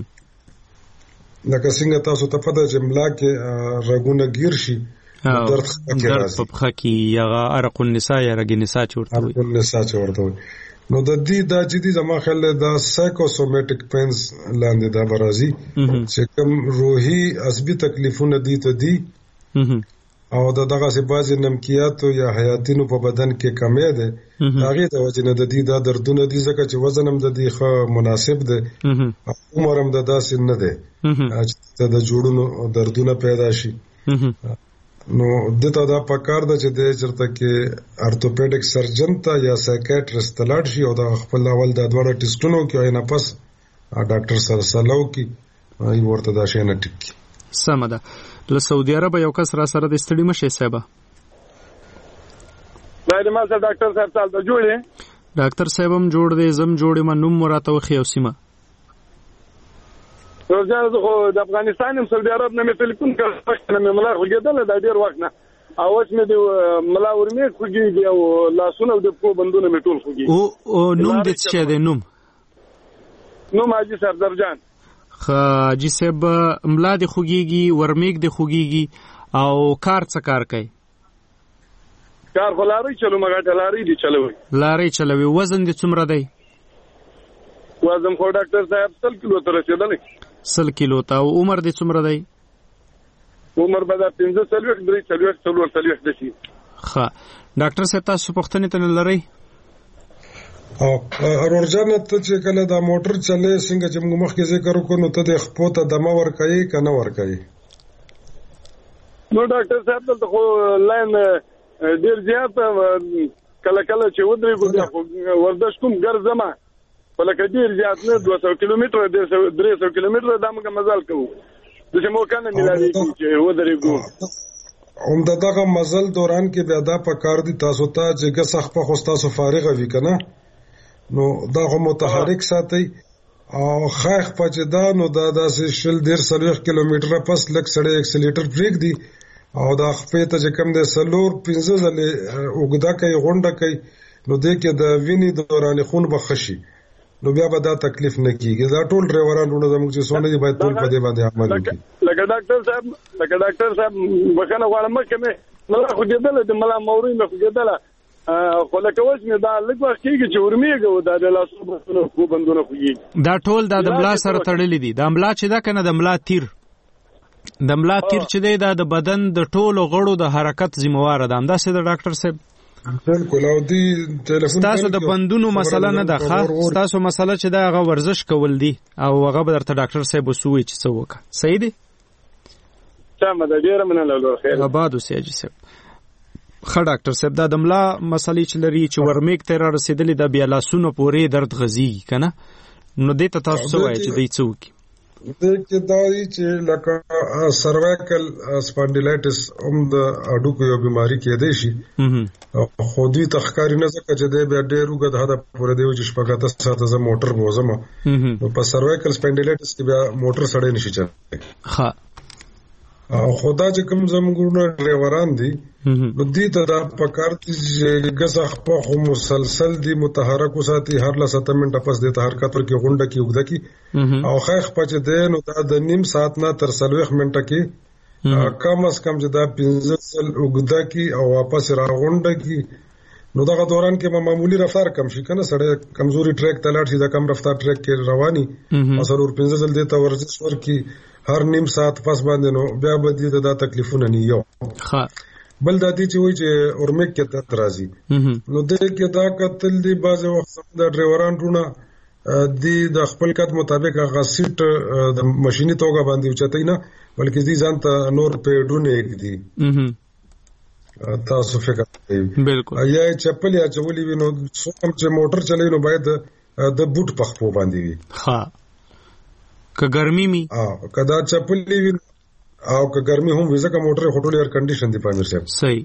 لکه څنګه تاسو ته پته چې ملا کې رګونه ګیر شي درد په پخه کې یا عرق النساء یا رګ النساء چورته وي. نو د دې دا چې دي زما خیال دا سایکوسومټیک پینز لاندې دا برازي چې کوم روحي عصبي تکلیفونه دي ته دي او دغه څه بعضی نمکیات یا حیاتینو په بدن کې کمی ده. هغه د وجه نه د دې دا دردونه دي ځکه چې وزن هم د دې ښه مناسب ده، عمر هم د داسې نه ده چې د جوړونو دردونه پیدا شي. نو دته دا پکار ده چې د چرته کې ارتوپیډک سرجن ته یا سایکیاټریست ته لاړ شي او د خپل اول د دوړه ټیسټونو کې او نه پس ډاکټر سره سلام کی ای ورته دا شي نه ټیک. سم ده. له سعودي عرب یو کس را سره د ستړي مشه صاحب. باید ما سره ډاکټر صاحب تل ته جوړې. ډاکټر صاحب هم جوړ دی، زم جوړې ما نوم مراته وخی او سیمه. روزانه خو د افغانستان هم سعودي عرب نه مې ټلیفون کړ، نه مې ملا خوګېدل د ډیر وخت نه. اوس مې د ملا ورمې خوګېږي او لاسونه د په بندونه مې ټول خوګي. او نوم دې څه دی؟ نوم حاجی سردار جان. حاجی صاحب ملا دې خوګيږي، ورمیګ دې خوګيږي او کار څه کار کوي؟ کار خو لاري چلو مګه لاري دي چلوي. لاري چلوي. وزن دې څومره دی؟ وزن خو ډاکټر صاحب 100 کیلو ته رسیدلی. 100 کیلو ته. او عمر دې څومره دی؟ عمر به 15 د شي. ښه ډاکټر صاحب تاسو پوښتنه ته لرئ؟ او اورجانه ته چې کله دا موټر چلے څنګه چې موږ مخکې ذکر وکړو ته د خپل ته دمه ور کوي کنه ور کوي؟ نو ډاکټر صاحب ته خو لاین ډیر زیات کله کله چې ودرېږو ورزش کوم ګرځم ولکه ډیر زیات نه 200 کیلومتر 300 کیلومتر دا موږ مزل کوو د چې مو کنه ملایږي چې ودرېږو هم دغه مزل دوران کې بیا دا پکار دي تاسو ته چې ګسخ په خوستا سو فارغ وي کنه نو دا هم متحرک ساتي او خاخ پچ دا نو دا داسې شل 150 کیلومتر پس لک سړی اکسلیټر بریک دی او دا خپې ته چې کم د سلور 15 ځله وګدا کوي غونډه کوي نو د کې د ویني دوران خون بخشي نو بیا به دا تکلیف نه کیږي دا ټول ډرایوران ورونه زموږ چې سونه دي باید ټول په دې باندې عمل وکړي لکه ډاکټر صاحب وکنه غواړم مکه مله خو دېدل د مله موري مخ دېدل خو لکه اوس مې دا لږ وخت کېږي چې ورمیږو دا د لاسو بندونه خو بندونه خوږي دا ټول د ملا سره تړلې دي د ملا چې دا کنه د ملا تیر چې دی دا د بدن د ټولو غړو د حرکت ذمہوار ده همداسې د ډاکټر صاحب بالکل او دی ټلیفون تاسو د بندونو مسله نه ده ښه تاسو مسله چې دا هغه ورزش کول دي او هغه به درته ډاکټر صاحب وسوي چې څه وکړه صحیح دی تمام ده ډیره مننه خیر آباد اوسئ حاجي صاحب ښه ډاکټر صاحب دا د ملا مسلې چې لري چې ورمیک ته را رسېدلې د بیا لاسونو پورې درد غځېږي که نه نو دې ته تاسو څه وایئ چې دی څه وکړي دې کې دا دی چې لکه سروایکل سپانډیلایټس هم د اډوکو یو بیماری کېدای شي خو دوی تخکاری نه ځکه چې دی بیا ډېر اوږد حده پورې دی چې شپږ ساعته زه موټر بوځم نو په سروایکل سپانډیلایټس کې بیا موټر سړی نشي چلای ښه او خدا چې کوم زموږ ډرایوران دي نو دې ته دا پکار دي چې ګسخ په مسلسل دي متحرک وساتي هر ل 7 منټه پس د حرکت پر کې غونډه کې وګدا کی او خیخ پچ دې نو دا د نیم ساعت نه تر 30 منټه کې کم از کم چې دا 15 وګدا کی او واپس را غونډه کی نو دا دوران کې معمولی رفتار کم شي کنه سړی کمزوري ټریک تلاړ شي دا کم رفتار ټریک کې رواني اثر ور 15 ځل دې ته ورزش ورکی هر نیم ساعت پس باندې نو بیا به دې دا تکلیفونه نه یو ښه بل د دې چې وایي چې اورمیک کې ته ترازی نو دې کې دا قتل دی باز وخت د ډرایوران ټونه دی د خپل کټ مطابق هغه سیټ د ماشيني توګه باندې اوچتای نه بلکې دې ځان ته نور پیډونه یک دي تاسو فکر کوئ بالکل یا چپل یا چولې وینو څوم چې موټر چلوي نو باید د بوټ په خپو باندې وي ها که ګرمي می کدا چپلې وینو او که ګرمي هم وي ځکه موټر هټول ایر کنډیشن دی پامیر صاحب صحیح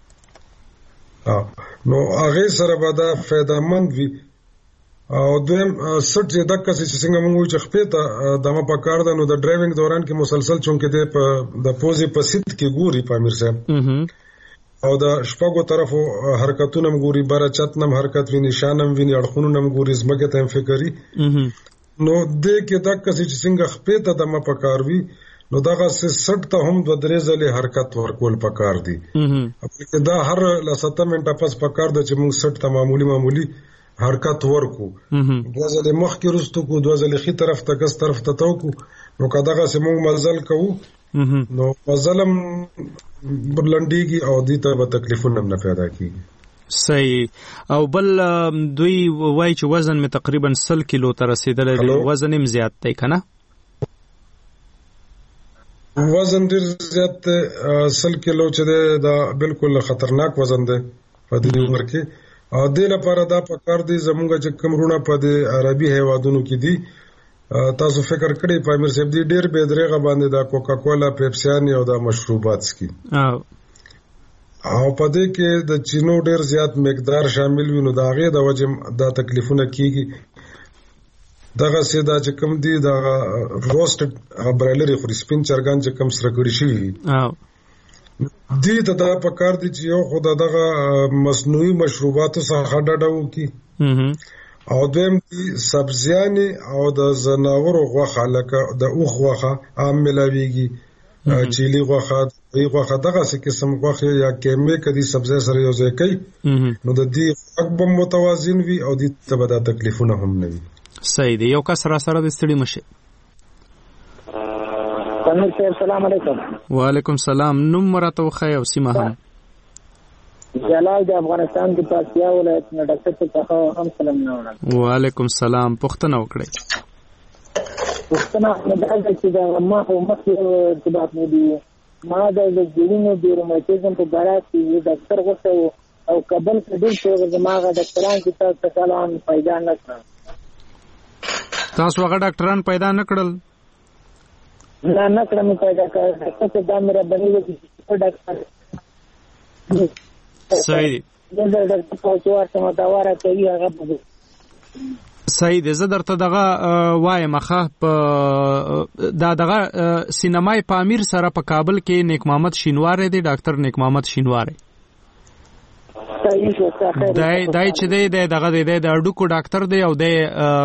نو هغه سره به دا فائدمند وي او دویم سټ چې دغه څه څنګه موږ چې خپې ته دمه پکار ده نو د ډرایوینګ دوران کې مسلسل چونکې د پوزي په سیټ کې ګوري پامیر صاحب او د شپږو طرفو حرکتونه مګوري بار چتنم حرکت ویني شانم ویني اړخونو نم ګوري زمګه ته فکرې نو د کې دغه چې څنګه خپې ته دمه پکار وي نو دغه سټ ته هم د درې ځلې حرکت ورکول پکار دي دا هر ل 7 منټه پس پکار د چې موږ سټ ته معمولی حرکت ورکو دوه ځلې مخ کې رستو کو دوه ځلې خي طرف ته کس طرف ته توکو نو کداغه سمو مزل کوو نو مزلم بلندېږي او دې ته به تکلیفونه نه پیدا کیږي صحیح او بل دوی وایي چې وزن می تقریبا 100 کیلو ته رسیدلی دی وزن هم زیات دی کنه وزن ډیر زیات 100 کیلو چې دا بالکل خطرناک وزن دی په دې عمر کې او دې لپاره دا پکار دی زموږ چې کمرونه په دې عربي هیوادونو کې دي تاسو فکر کړئ پامیر صاحب دی ډیر به درېغه باندې دا کوکا کولا پیپسیان او دا مشروبات سکي او په دې کې د چینو ډیر زیات مقدار شامل وي نو دا غي د وجه دا تکلیفونه کیږي دغه سیدا چې کم دی دا روسټ برایلر خوري سپین چرګان چې کم سره کړی شي دې ته دا پکار دي چې یو خدای دغه مصنوعي مشروباتو څخه ډډاو کی او دویم دی سبزیانی او د زناورو غوښه لکه د اوښ غوښه عام ملاویږي چيلي غوښه دغه څه قسم غوښه یا کیمه کدي سبزی سره یو ځای کوي نو د دې حق به متوازن وي او د تبدا تکلیفونه هم نه وي صحیح دی یو کس را سره د ستړي مشه السلام علیکم وعلیکم السلام نوم مراتو خی او سیمه هم جلال د افغانستان د پاسیا ولایت نه ډاکټر ته هم سلام نه وعلیکم السلام پښتنه وکړئ پښتنه نه چې دا ما په مخکې ارتباط مو دي ما د ګلینو د روماتیزم په اړه چې ډاکټر غوښتل او کابل کې ډېر څو زماغه ډاکټران چې تاسو کلام پیدا نه کړ. تاسو هغه ډاکټران پیدا نه کړل؟ نه کړم پیدا کړ. څه دا مې ربني وکړي ډاکټر صحیح دا ډاکټر په څوار سم دا واره کوي هغه صحیح دی. زه درته دغه وایم ښه په دغه سینمای پامیر سره په کابل کې نیک محمد شینواری دی، ډاکټر نیک محمد شینواری دای چې دی دغه دی د اډوکو ډاکټر دی او د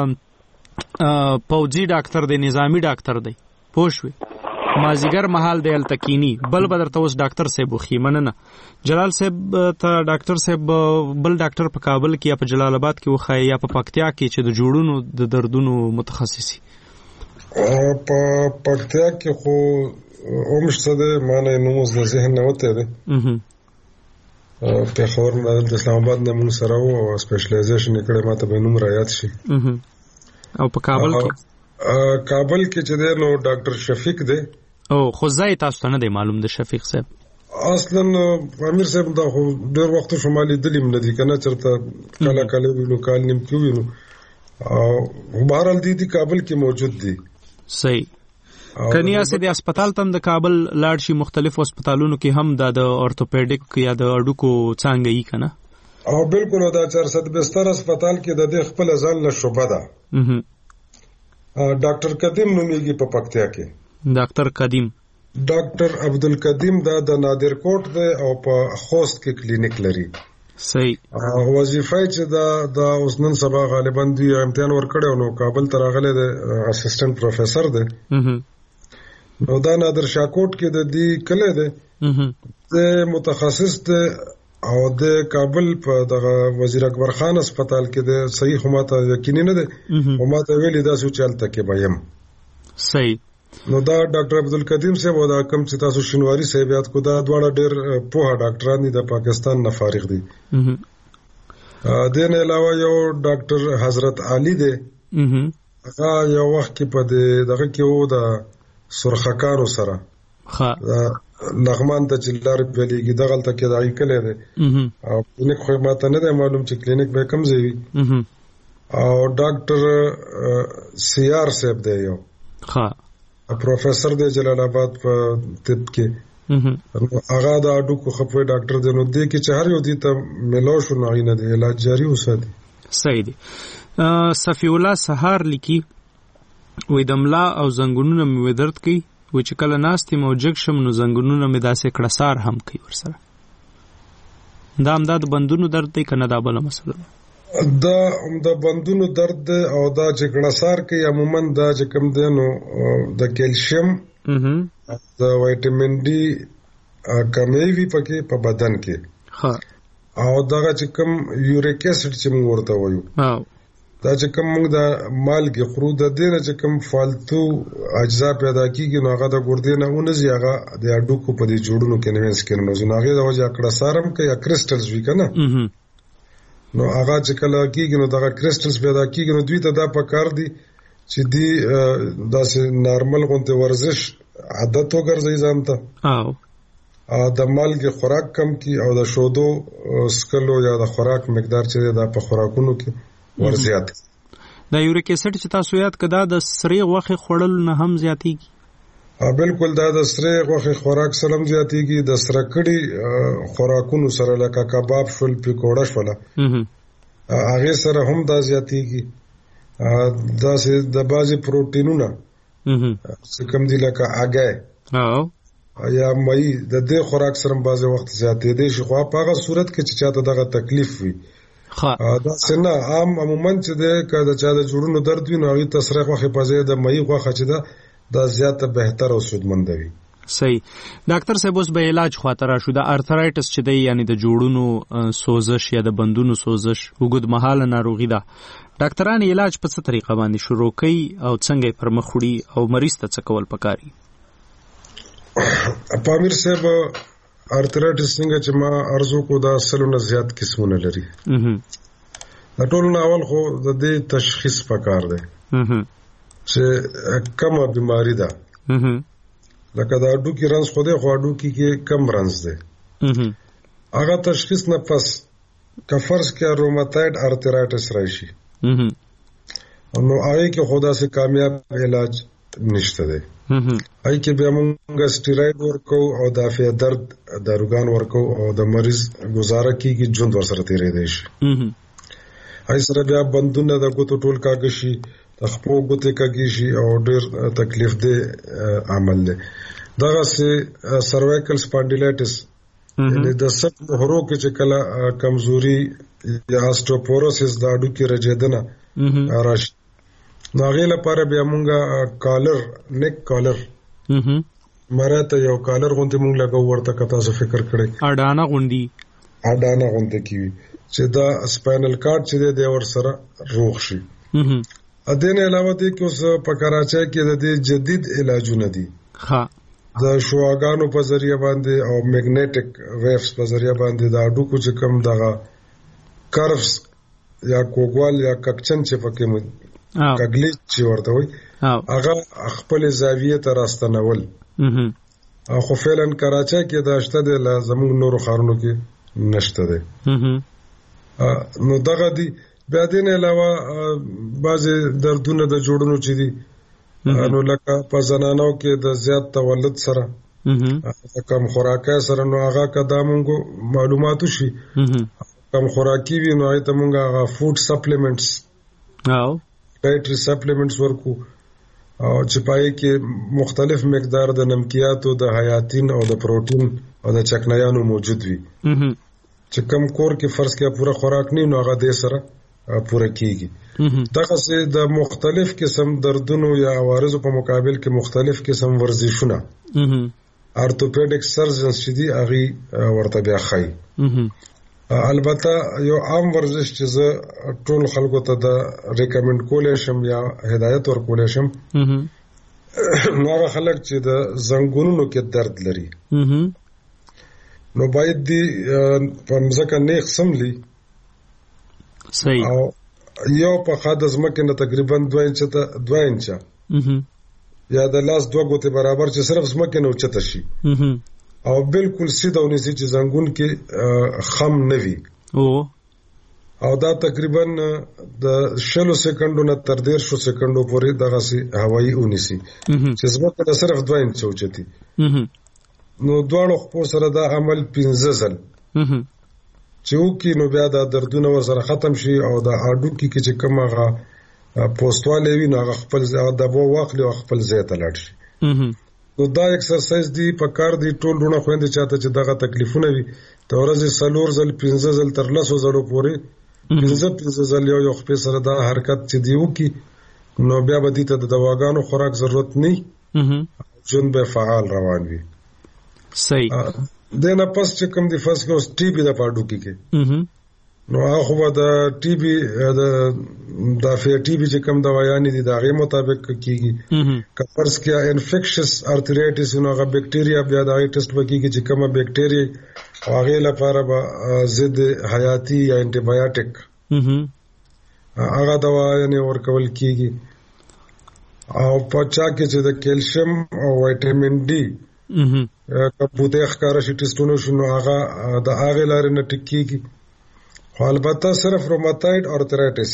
پوځي ډاکټر دی، نظامی ډاکټر دی. پوه شوې؟ مازیګر محل دی التکینی بل بدر ته اوس ډاکټر صاحب وخی مننه. جلال صاحب ته ډاکټر صاحب بل ډاکټر په کابل کې یا په جلال آباد کې وخی یا په پکتیا کې چې د جوړونو د دردونو متخصصي؟ په پکتیا کې خو اومشته ده معنی نومز نه ذهن نه وته ده. په خبر نه د اسلام آباد نه مون سره او سپیشلایزیشن کړه ماته به نوم را یاد شي. او په کابل کې چې ده نو ډاکټر شفیق ده. او خو ځای تاسو ته نه دی معلوم د شفیق صاحب؟ اصلا امیر صاحب دا خو ډېر وخت شمالي دلی من دي کنه چرته کله کله وینو کال نیم کې وینو او بهرال دي کابل کې موجود دي. صحیح. کنیا سه د هسپتال تم د کابل لاړ شي مختلف هسپتالونو کې هم د اورتوپیډیک یا د اډوکو څنګه یې کنه او بالکل دا 400 بستر هسپتال کې د خپل ځان له شوبه ده. ډاکټر قدیم نومېږي په پکتیا کې. ډاکټر قدیم ډاکټر عبدالقدیم دا د نادر کوټ دی او په خوست کې کلینیک لري. صحیح. وظیفه چې دا اوس نن سبا غالبا دی امتحان ورکړو نو کابل ته راغلی دی اسسټنټ پروفیسور دی. نو دا نادر شاکوټ کې د دې کله دی د متخصص دی او د کابل په دغه وزیر اکبر خان هسپتال کې د صحیح هماته یقیني نه دی هماته ویلي دا سو چلته کې بیم. صحیح. نو دا ډاکټر عبدالقدیم صاحب او دا کم چې تاسو شینواری صاحب یاد کو دا دواړه ډېر پوهه ډاکټران دي د پاکستان نه فارغ دي. دین علاوه یو ډاکټر حضرت علي دی. هغه یو وخت کې په دغه کې وو د سرخکانو سره لغمان ته چلار پیلېږي دغلته کې دای کله دی او کلینیک خو ماته نه دی معلوم چې کلینیک به کم ځای وي. او ډاکټر سیار صاحب دی یو پروفیسور دی جلال آباد په طب کې. هغه دا اډوکو خپوي ډاکټر دی نو دې کې چې هر یو دي ته ملو شو نه نه دی علاج جاری وساتي. صحیح دی. صفی الله سحر لیکي وې دملا او زنګونونه مې درد کوي و چې کله ناستې موجګ شم نو زنګونونه مې داسې کړسار هم کوي ورسره. دا امداد بندونو درد دی کنه دا بل مسله ده؟ دا د بندونو درد دی او دا چې کړسار کوي عموما دا چې کم دی نو د کیلشیم د وایټامین ډي کمی وی پکې په بدن کې او دا چې کم یوریک اسید چې موږ ورته وایو دا چې کوم موږ د مالګې خورو د دې نه چې کوم فالتو اجزا پیدا کیږي نو هغه د ګردې نه اونځي هغه د اډوکو په دې جوړونو کې نوینس کې نو هغه د وجه کړه سارم کې یا کریسټلز وی کنه نو هغه چې کله کیږي نو دا کریسټلز پیدا کیږي نو دوی ته دا پکار دي چې دی داسې نارمل غونته ورزش عادت وګرځي ځان ته د مالګې خوراک کم کی او د شودو سکلو یا د خوراک مقدار چې دا په خوراکونو کې ورزيات. دا یوریک اسید چې تاسو یاد کړه د سری غوښه خوړل نه هم زیاتیږي؟ بالکل دا د سری غوښه خوراک سره هم زیاتیږي د سره کړي خوراکونو سره لکه کباب شول پکوړه شول هغه سره هم دا زیاتیږي. دا سه د بازي پروتینونه چې کوم دي لکه اگې یا مې د دې خوراک سره بعض وخت زیاتې دي شي خو په هغه صورت کې چې چاته دغه تکلیف وي دا څنګه عموما چې د کله چې د جوړونو درد وي نو هغه تصریح واخې په ځای د مې غوخه چې دا زیاته بهتر او سودمند وي. صحیح. ډاکټر صاحب اوس به علاج خاطر شو د ارثرایټس چې دی یعنی د جوړونو سوزش یا د بندونو سوزش وګد مهاله ناروغي ده. ډاکټران علاج په څه طریقه باندې شروع کوي او څنګه پر مخ وړي او مریض ته څه کول پکاري؟ پامیر صاحب ارثرایټس څنګه چې ما ارزو کو دا سلونه زیات قسمونه لري. د ټولو اول خو د دې تشخیص پکار دی چې کومه بیماری ده. لکه دا اډو کې رنځ خو دی خو اډو کې کم رنځ دی. هغه تشخیص نه پس که فرض کې روماتایډ ارترایټس راشي نو هغه کې خدا سے کامیاب علاج نشته دی. هغه کې بیا موږ سټیراید ورکو او دافع درد داروګان ورکو او د مریض گزاره کیږي ژوند ورسره تیرې دی شي. هغه سره بیا بندونه د ګوتو ټول کاږي شي د خپو ګوتې کاږي شي او ډېر تکلیف دی عمل دی. دغه سه سروایکل سپانډیلایټس یعنی د سب هورو کې چې کله کمزوري یا آسټوپوروسس د اډو کې رجیدنه راشي نو هغه لپاره بیا مونږه کالر نیک کالر مرته یو کالر غونډه مونږ لګو ورته کته څه فکر کړي اډانا غونډه کیوي چې دا سپاینل کارډ چې دی ور سره روغ شي. ا دې نه علاوه دې کې اوس په کراچۍ کې د دې جدید علاجونه دي د شواګانو په ذریعہ باندې او میګنیټک ویوز په ذریعہ باندې دا اډو کو چې کم دغه کرفز یا کوګوال یا ککچن چې پکې کګلی چې ورته وي هغه خپل زاویه ته راستنول خو فعلا کراچۍ کې دا شته د زموږ نورو ښارونو کې نشته دی. نو دغه دی بیا دې نه علاوه بعضې دردونه د جوړونو چې دي نو لکه په زنانو کې د زیات تولد سره کم خوراکۍ سره نو هغه که دا مونږ معلوماتو شي کم خوراکي وي نو هغې ته مونږ هغه فوډ سپلیمنټس ډایټري سپلیمنټس ورکو او چې پای کې مختلف مقدار د نمکیاتو د حیاتین او د پروتین او د چکنیانو موجود وي چې کم کور کې فرض کې پوره خوراک نه نو هغه دې سره پوره کیږي. دغه سه د مختلف قسم دردونو یا عوارضو په مقابل کې مختلف قسم ورزشونه ارتوپیډک سرجنز چې دي هغه ورته بیا خای. البته یو عام ورزش چې زه ټول خلکو ته د ریکمند کولای شم یا هدایت ورکولای شم نو هغه خلک چې د زنګونونو کې درد لري نو باید دی په مځکه نیغ سملی صحیح او یو په خاده ځمکې نه تقریبا 2 انچه یا د لاس 2 ګوتې برابر چې صرف ځمکې نه اوچته شي او بالکل سیده ونیسي چې زنګون کې خم نه وي او دا تقریبا د 60 سکندو نه تر 150 سکندو پورې دغه سي هوایي ونیسي چې ځمکه د صرف 2 انچه اوچتي نو دواړو خپل سره دا عمل 15 ځل چې وکي نو بیا دا دردونه ورسره ختم شي او دا اډو کې چې کوم هغه پوسټواله وي نو هغه خپل د بو واخلي او خپل ځای ته لاړ شي. نو دا ایکسرسایز دی په کار دی ټول ډونه خويندې چاته چې دغه تکلیفونه وي د ورځې 4 ځل 15 ځل تر 10 ځلو پورې 15 ځل یو خپل سره دا حرکت چې دی وکي نو بیا به دې ته د دواګانو خوراک ضرورت نه جون به فعال روان وي. صحیح. دنه پس چې کوم دی فرض کې اوس ټي بي د پاډو کې نو هغه د ټي بي د ټي بي چې کوم دوايانې دي دا غي مطابق کیږي که فرض کې انفیکشس ارترایټس نو هغه بکټیریا بیا د ټیسټ وکیږي چې کومه بکټیریا هغه لپاره به ضد حیاتي یا انټي بایوټیک هغه دوايانې ورکول کیږي او په چا کې چې د کیلشیم او وټامین ډي کپوته ښکارا شي ټیسټونو شنو هغه د هغه لارې نه ټکیږي. البته صرف روماتایډ ارترایټس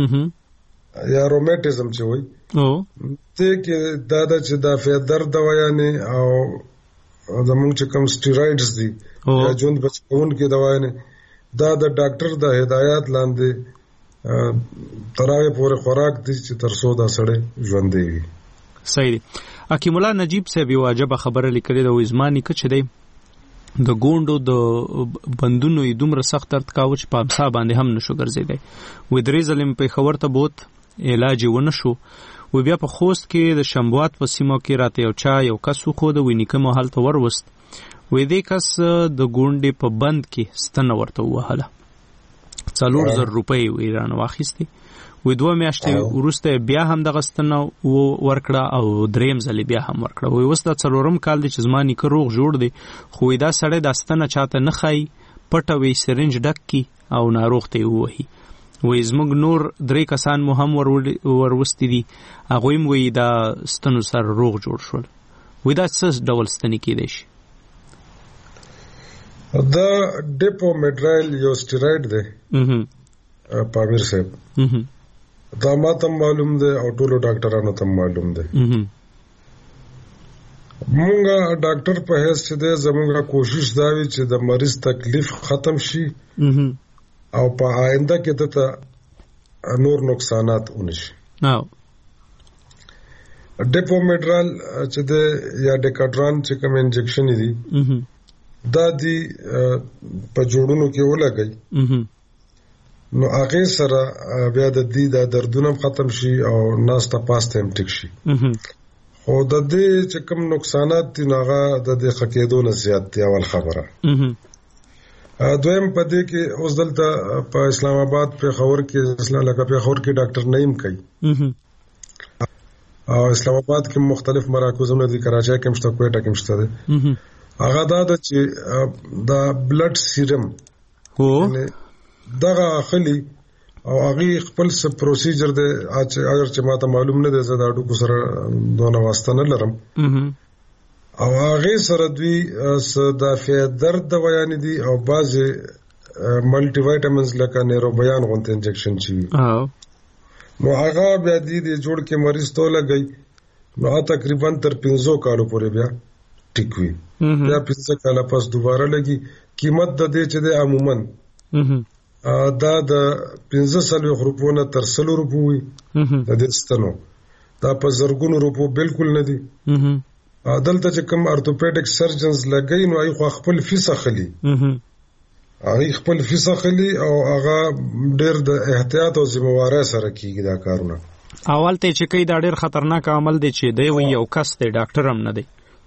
یا روماتیزم چې وای ته کې دا چې د فیدر دوايانې او زموږ چې کوم سټیرايډز دي یا ژوند بچون کې دوايانې دا د ډاکټر د هدایت لاندې تراوی پورې خوراک دي چې ترسو دا سړی ژوند دی. صحیح دی. حکیم الله نجیب صاحب یو عجبه خبره لیکلې د وزمانی کې چې دی د ګوندو د بندونو یې دومره سخت درد کاوه چې په امسا باندې هم نشو ګرځېدی. وې درې ځلې مې پېښور ته بوت علاج یې ونه شو. وې بیا په خوست کې د شمبوات په سیمه کې راته یو چا یو کس وښوده وې نیکه مو هلته وروست. وې دې کس د ګونډې په بند کې ستنه ورته ووهله 4,000 روپۍ وې رانه واخیستې. وې 2 میاشتې وروسته بیا هم دغه ستنه ورکړه او 3 ځلې بیا هم ورکړه. وې اوس دا 4م کال دی چې زما نیکه روغ جوړ دی خو دا سړی دا ستنه چاته نه ښایي پټه وی سرنج ډک کی او ناروغ ته ووهي. وې زموږ نور 3 کسان مو هم وروستي دي هغوی هم وی دا ستنو سره روغ جوړ شول. وې دا څه ډول ستنې کېدای شي؟ دا ډیپومیډرایل یو سټیراید دی پامیر صاحب، دا ما ته معلوم دی او ټولو ډاکټرانو ته معلوم دی. مونږه ډاکټر په هیڅ چې دی زمونږه کوشش دا وي چې د مریض تکلیف ختم شي او په آینده کې دته نور نقصانات ونشي. ډیپومیډرال چې دی یا ډیکاډران چې کوم انجکشن دی دا دی په جوړونو کې ولګي، نو هغه سره بیا د دې د دردونه ختم شي او ناسته پاسته هم ټیک شي. خو د دې چې کوم نقصانات دي هغه د دې خکېدو نه زیات دي. اول خبره دویم په دې کې اوس دلته په اسلام آباد په خور کې لکه په خور کې ډاکټر نیم کوي او اسلام آباد کې مختلف مراکزونه دي، کراچۍ کې مشته، کوټه کې مشته دي. هغه دا چې دا بلډ سیرم دغه اخلي او هغه خپل څه پروسیجر دی اگر چې ماته معلوم نه دی، زه دا ډوکو سره دونه واسطه نه لرم، او هغه سره دوی دافع درد دوايان دي او بعضی ملټي وایټامینز لکه نیروبیان غونډه انجکشن چی نو هغه بیا دې جوړ کې مریض ته لګي، نو تقریبا تر 500 کالو پورې بیا ټیک وي. بیا 500 کال پس دوباره لګي. قیمت د دې چې د عموما دا د 1500 روپو نه تر 100 روپو وي د دې ستنو، دا په زرګونو روپو بالکل نه دي. دلته چې کوم ارتوپیډک سرجنز لګي نو هغه خپل فیس اخلي، او هغه ډېر د احتیاط او ذمہواری سره کیږي دا کارونه. اول ته چې کوي دا ډېر خطرناک عمل دی چې دی وي یو کس دی ډاکټر هم نه دی،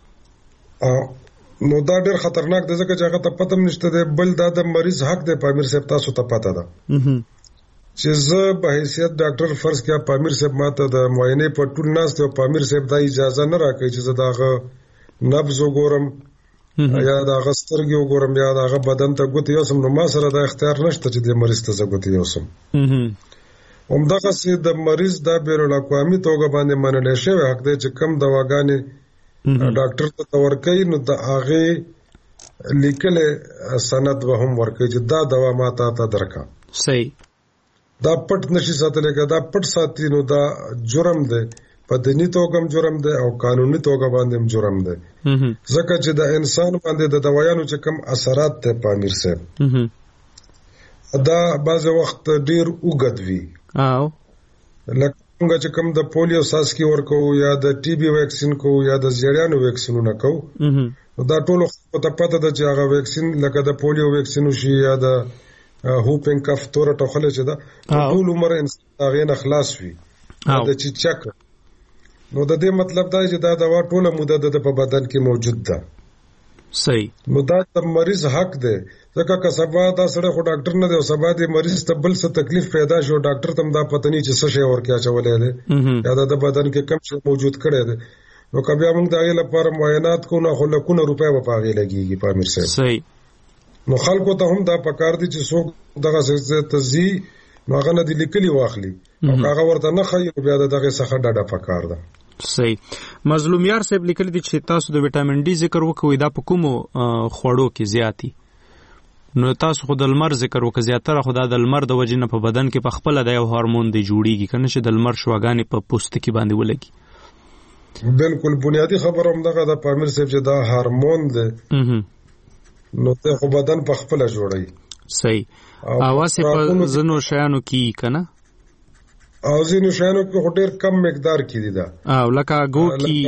نو دا ډېر خطرناک دی ځکه چې هغه ته پته نشته دی. بل دا د مریض حق دی. پامیر صاحب تاسو ته پته ده چې زه په حیثیت ډاکټر فرض کیا پامیر صاحب ماته د معاینه په ټول ناس ته پامیر صاحب دا اجازه نه راکړي چې زه داغه نبض وګورم یا داغه سترګې وګورم یا داغه بدن ته ګوتې یوسم، نو ما سره دا اختیار نشته چې د مریض ته زه ګوتې یوسم. همدغه سي د مریض دا بین الاقوامي توګه باندې منل شوی حق دی چې کم دواګانې ډاکټر ته ورکړي نو د هغه لیکل سند به هم ورکړي چې دا دوا ما ته درکا. صحیح. دا پټ نشي ساتل کېږي، دا پټ ساتي نو دا جرم دی، په دینی توګه هم جرم دی او قانوني توګه باندې هم جرم دی، ځکه چې د انسان باندې د دوايانو چې کم اثرات ته پامیر صاحب دا بعض وخت ډیر اوږد وي. لکه څنګه چې کم د پولیو ساسکی ورکو یا د ټي بي ویکسین کو یا د زیړیانو ویکسینونه کو، دا ټول ته پته ده چې هغه ویکسین لکه د پولیو ویکسین شي یا د هوپینګ کف تور ټوخله چې دا ټول عمر انسان هغه نه خلاص وي د چیچک. نو د دې مطلب دا چې دا دوا ټوله موده د په بدن کې موجود ده. صحیح. نو دا د مریض حق دی، ځکه که سبا دا سره خو ډاکټر نه دی او سبا د مریض ته بل څه تکلیف پیدا شو، ډاکټر تم دا پته نه چې څه شی ورکیا چولې ده یا د بدن کې کم څه موجود کړي ده، نو کبه موږ دا یې لپاره معاینات کو نه خو لکونه روپیا په پاغي لګيږي پامیر صاحب. صحیح. نو خلکو ته هم دا پکار دي چې څوک دغه څه تزي نو هغه نه دي لیکلي واخلي او هغه ورته نه خي بیا دغه څخه ډډه پکار ده. صحیح. مظلوم یار صاحب لیکل دي چې تاسو د وټامین ډي ذکر وکوي دا په کومو خوړو کې زیاتی، نو تاسو خو د لمر ذکر وکړ، زیاتره خدای د لمر د وجې نه په بدن کې په خپل د یو هورمون دی جوړیږي کنه چې د لمر شواګانې په پوستکي باندې ولګي. بالکل بنیادی خبر هم دغه د پامیر صاحب چې دا هورمون دی نو ته خو بدن په خپل جوړي. صحیح. اواسه په زنو شیانو کې کنه او زینو شیانو کې ډېر کم مقدار کې دي دا، او لکه اګو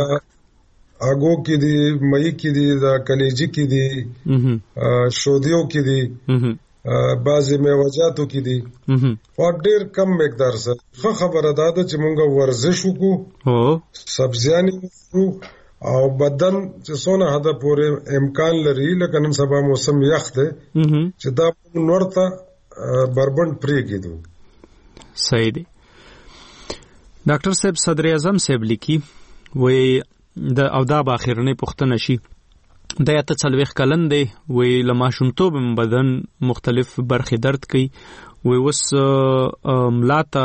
کې دي، مې کې دي، دا کلیجی کې دي، شودیو کې دي، بعضی میوه‌جاتو کې دي، او ډېر کم مقدار سره. خو خبره ده چې مونږ ورزش وکړو، سبزیانې وخورو او بدن چې څونه حد پورې امکان لري، لکه نن سبا موسم یخ دی چې دا نورته بربند پریږدو. صحیح دی. ډاکټر صاحب صدر اعظم صاحب لیکي وای د او دا باخرنه پښتنه شي د یا ته 40 کلن دی، وای لماشومتوب بدن مختلف برخې درد کوي، وای وس ملاته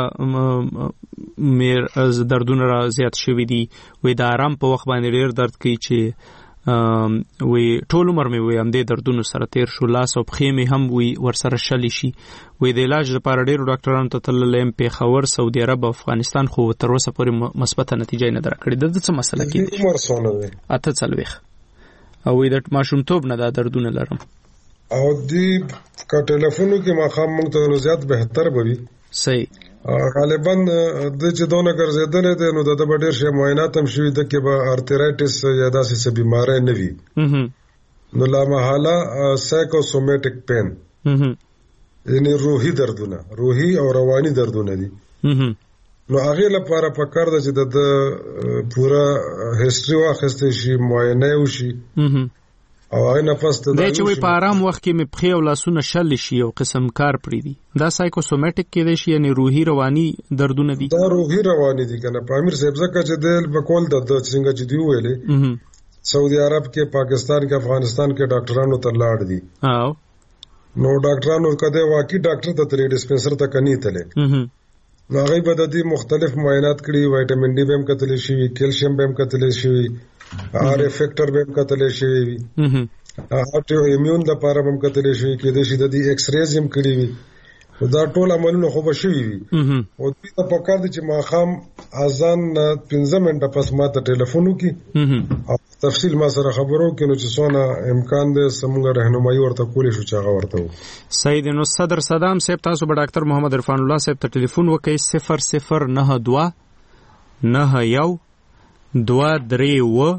میر از دردونه را زیات شوی دي، وای د آرام په وخت باندې ډیر درد کوي چې وی ټول عمر مې وي هم دې دردونو سره تیر شو، لاس او پښې مې هم وي ورسره شلی شي. وی د علاج لپاره ډېرو ډاکټرانو ته تللی یم، پېښور، سعودي عرب او افغانستان، خو تر اوسه پورې مثبته نتیجه یې نه ده راکړې. د څه مسله کېدی؟ عمر څونه دی؟ 48. او وی د ماشومتوب نه دا دردونه لرم. او دې کا ټلیفونو کې ماخام موږ ته نو زیات بهتر بوي. صحیح. غالبا د چې دونه ګرځیدل دي نو د ډېر شي معاینات هم شوي د کې به ارترایټس یا داسې څه بیماری نه وي. نو لا محاله سایکوسومیټک پین یعنی روحي دردونه، روحي او رواني دردونه دي. نو هغه لپاره پکار ده چې د پورا هیستوري واخیستل شي، معاینه وشي او هغه نفس ته د چې وي په آرام وخت کې مې پخې او لاسونه شل شي او قسم کار پرې دي. دا سایکوسومیټک کې دی شي، یعنی روحي رواني دردونه دي. دا روحي رواني دي کنه. په امیر صاحب ځکه چې د بکول د څنګه چې دی ویلې سعودي عرب کې، پاکستان کې، افغانستان کې ډاکټرانو ته لاړ دي. نو ډاکټرانو کده واقعي ډاکټر ته ترې ډسپنسر ته کني تله. نو هغه به د دې مختلف معاینات کړي، وایټامین ډي به هم کتل شي، کیلشیم به هم کتل شي، آر افیکټر به هم کتل شي، هارت ایمیون د لپاره هم کتل شي، کې د شي د دې ایکس ریز هم کړي وي. دا ټول عملونه خو به شوي وي. او دې ته پکار دي چې ماخام اذان 15 منټه پس ما ته ټلیفون وکړي او تفصیل ما سره خبرو کې، نو چې څونه امکان دی سمږه راهنمایي ورته کولی شو چې هغه ورته و. صحیح دی. نو صدر صدام صاحب تاسو به ډاکټر محمد عرفان الله صاحب ته ټلیفون وکړئ 0092 91 232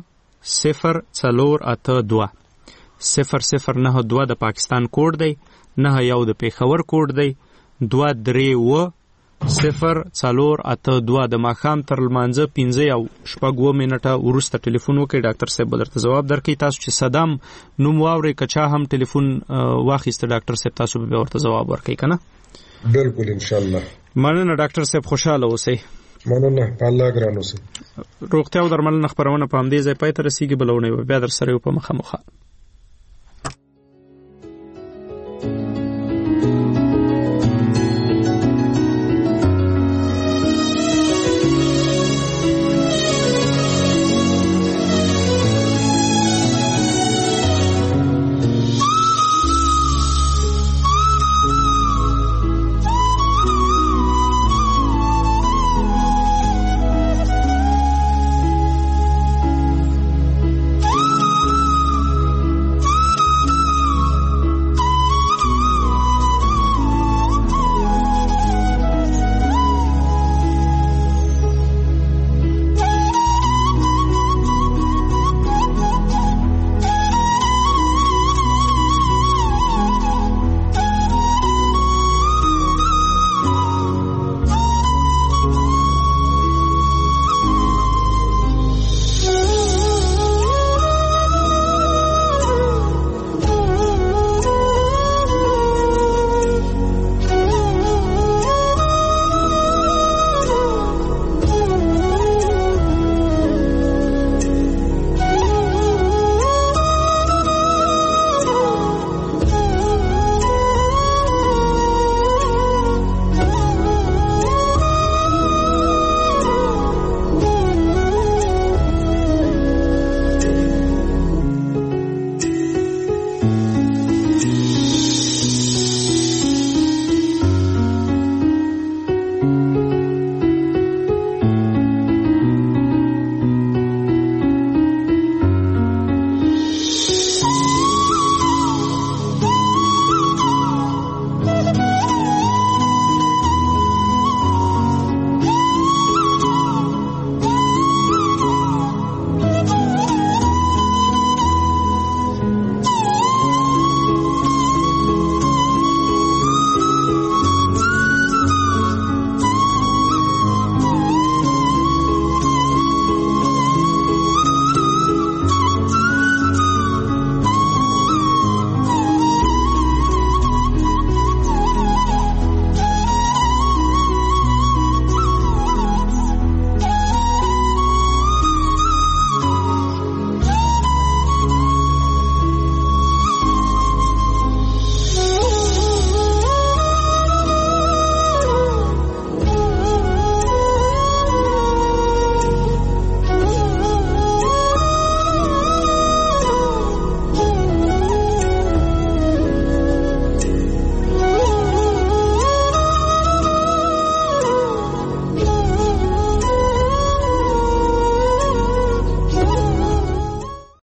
0482 0092 د پاکستان کوډ دی، 91 د پېښور کوډ دی، 232 0482 د ماښام تر لمانځه 15 او 6 منټه وروسته ټلیفون وکړئ. ډاکټر صاحب به درته ځواب درکړي. تاسو چې صدام نوم واورئ، که چا هم ټلیفون واخیسته ډاکټر صاحب تاسو به ورته ځواب ورکړئ که نه؟ بالکل انشاءالله. مننه ډاکټر صاحب، خوشحاله اوسئ. مننه، الله ګران اوسئ. روغتیا او درملنه خپرونه په همدې ځای پای ته رسیږي. بلونه بیا در سره یو په مخه.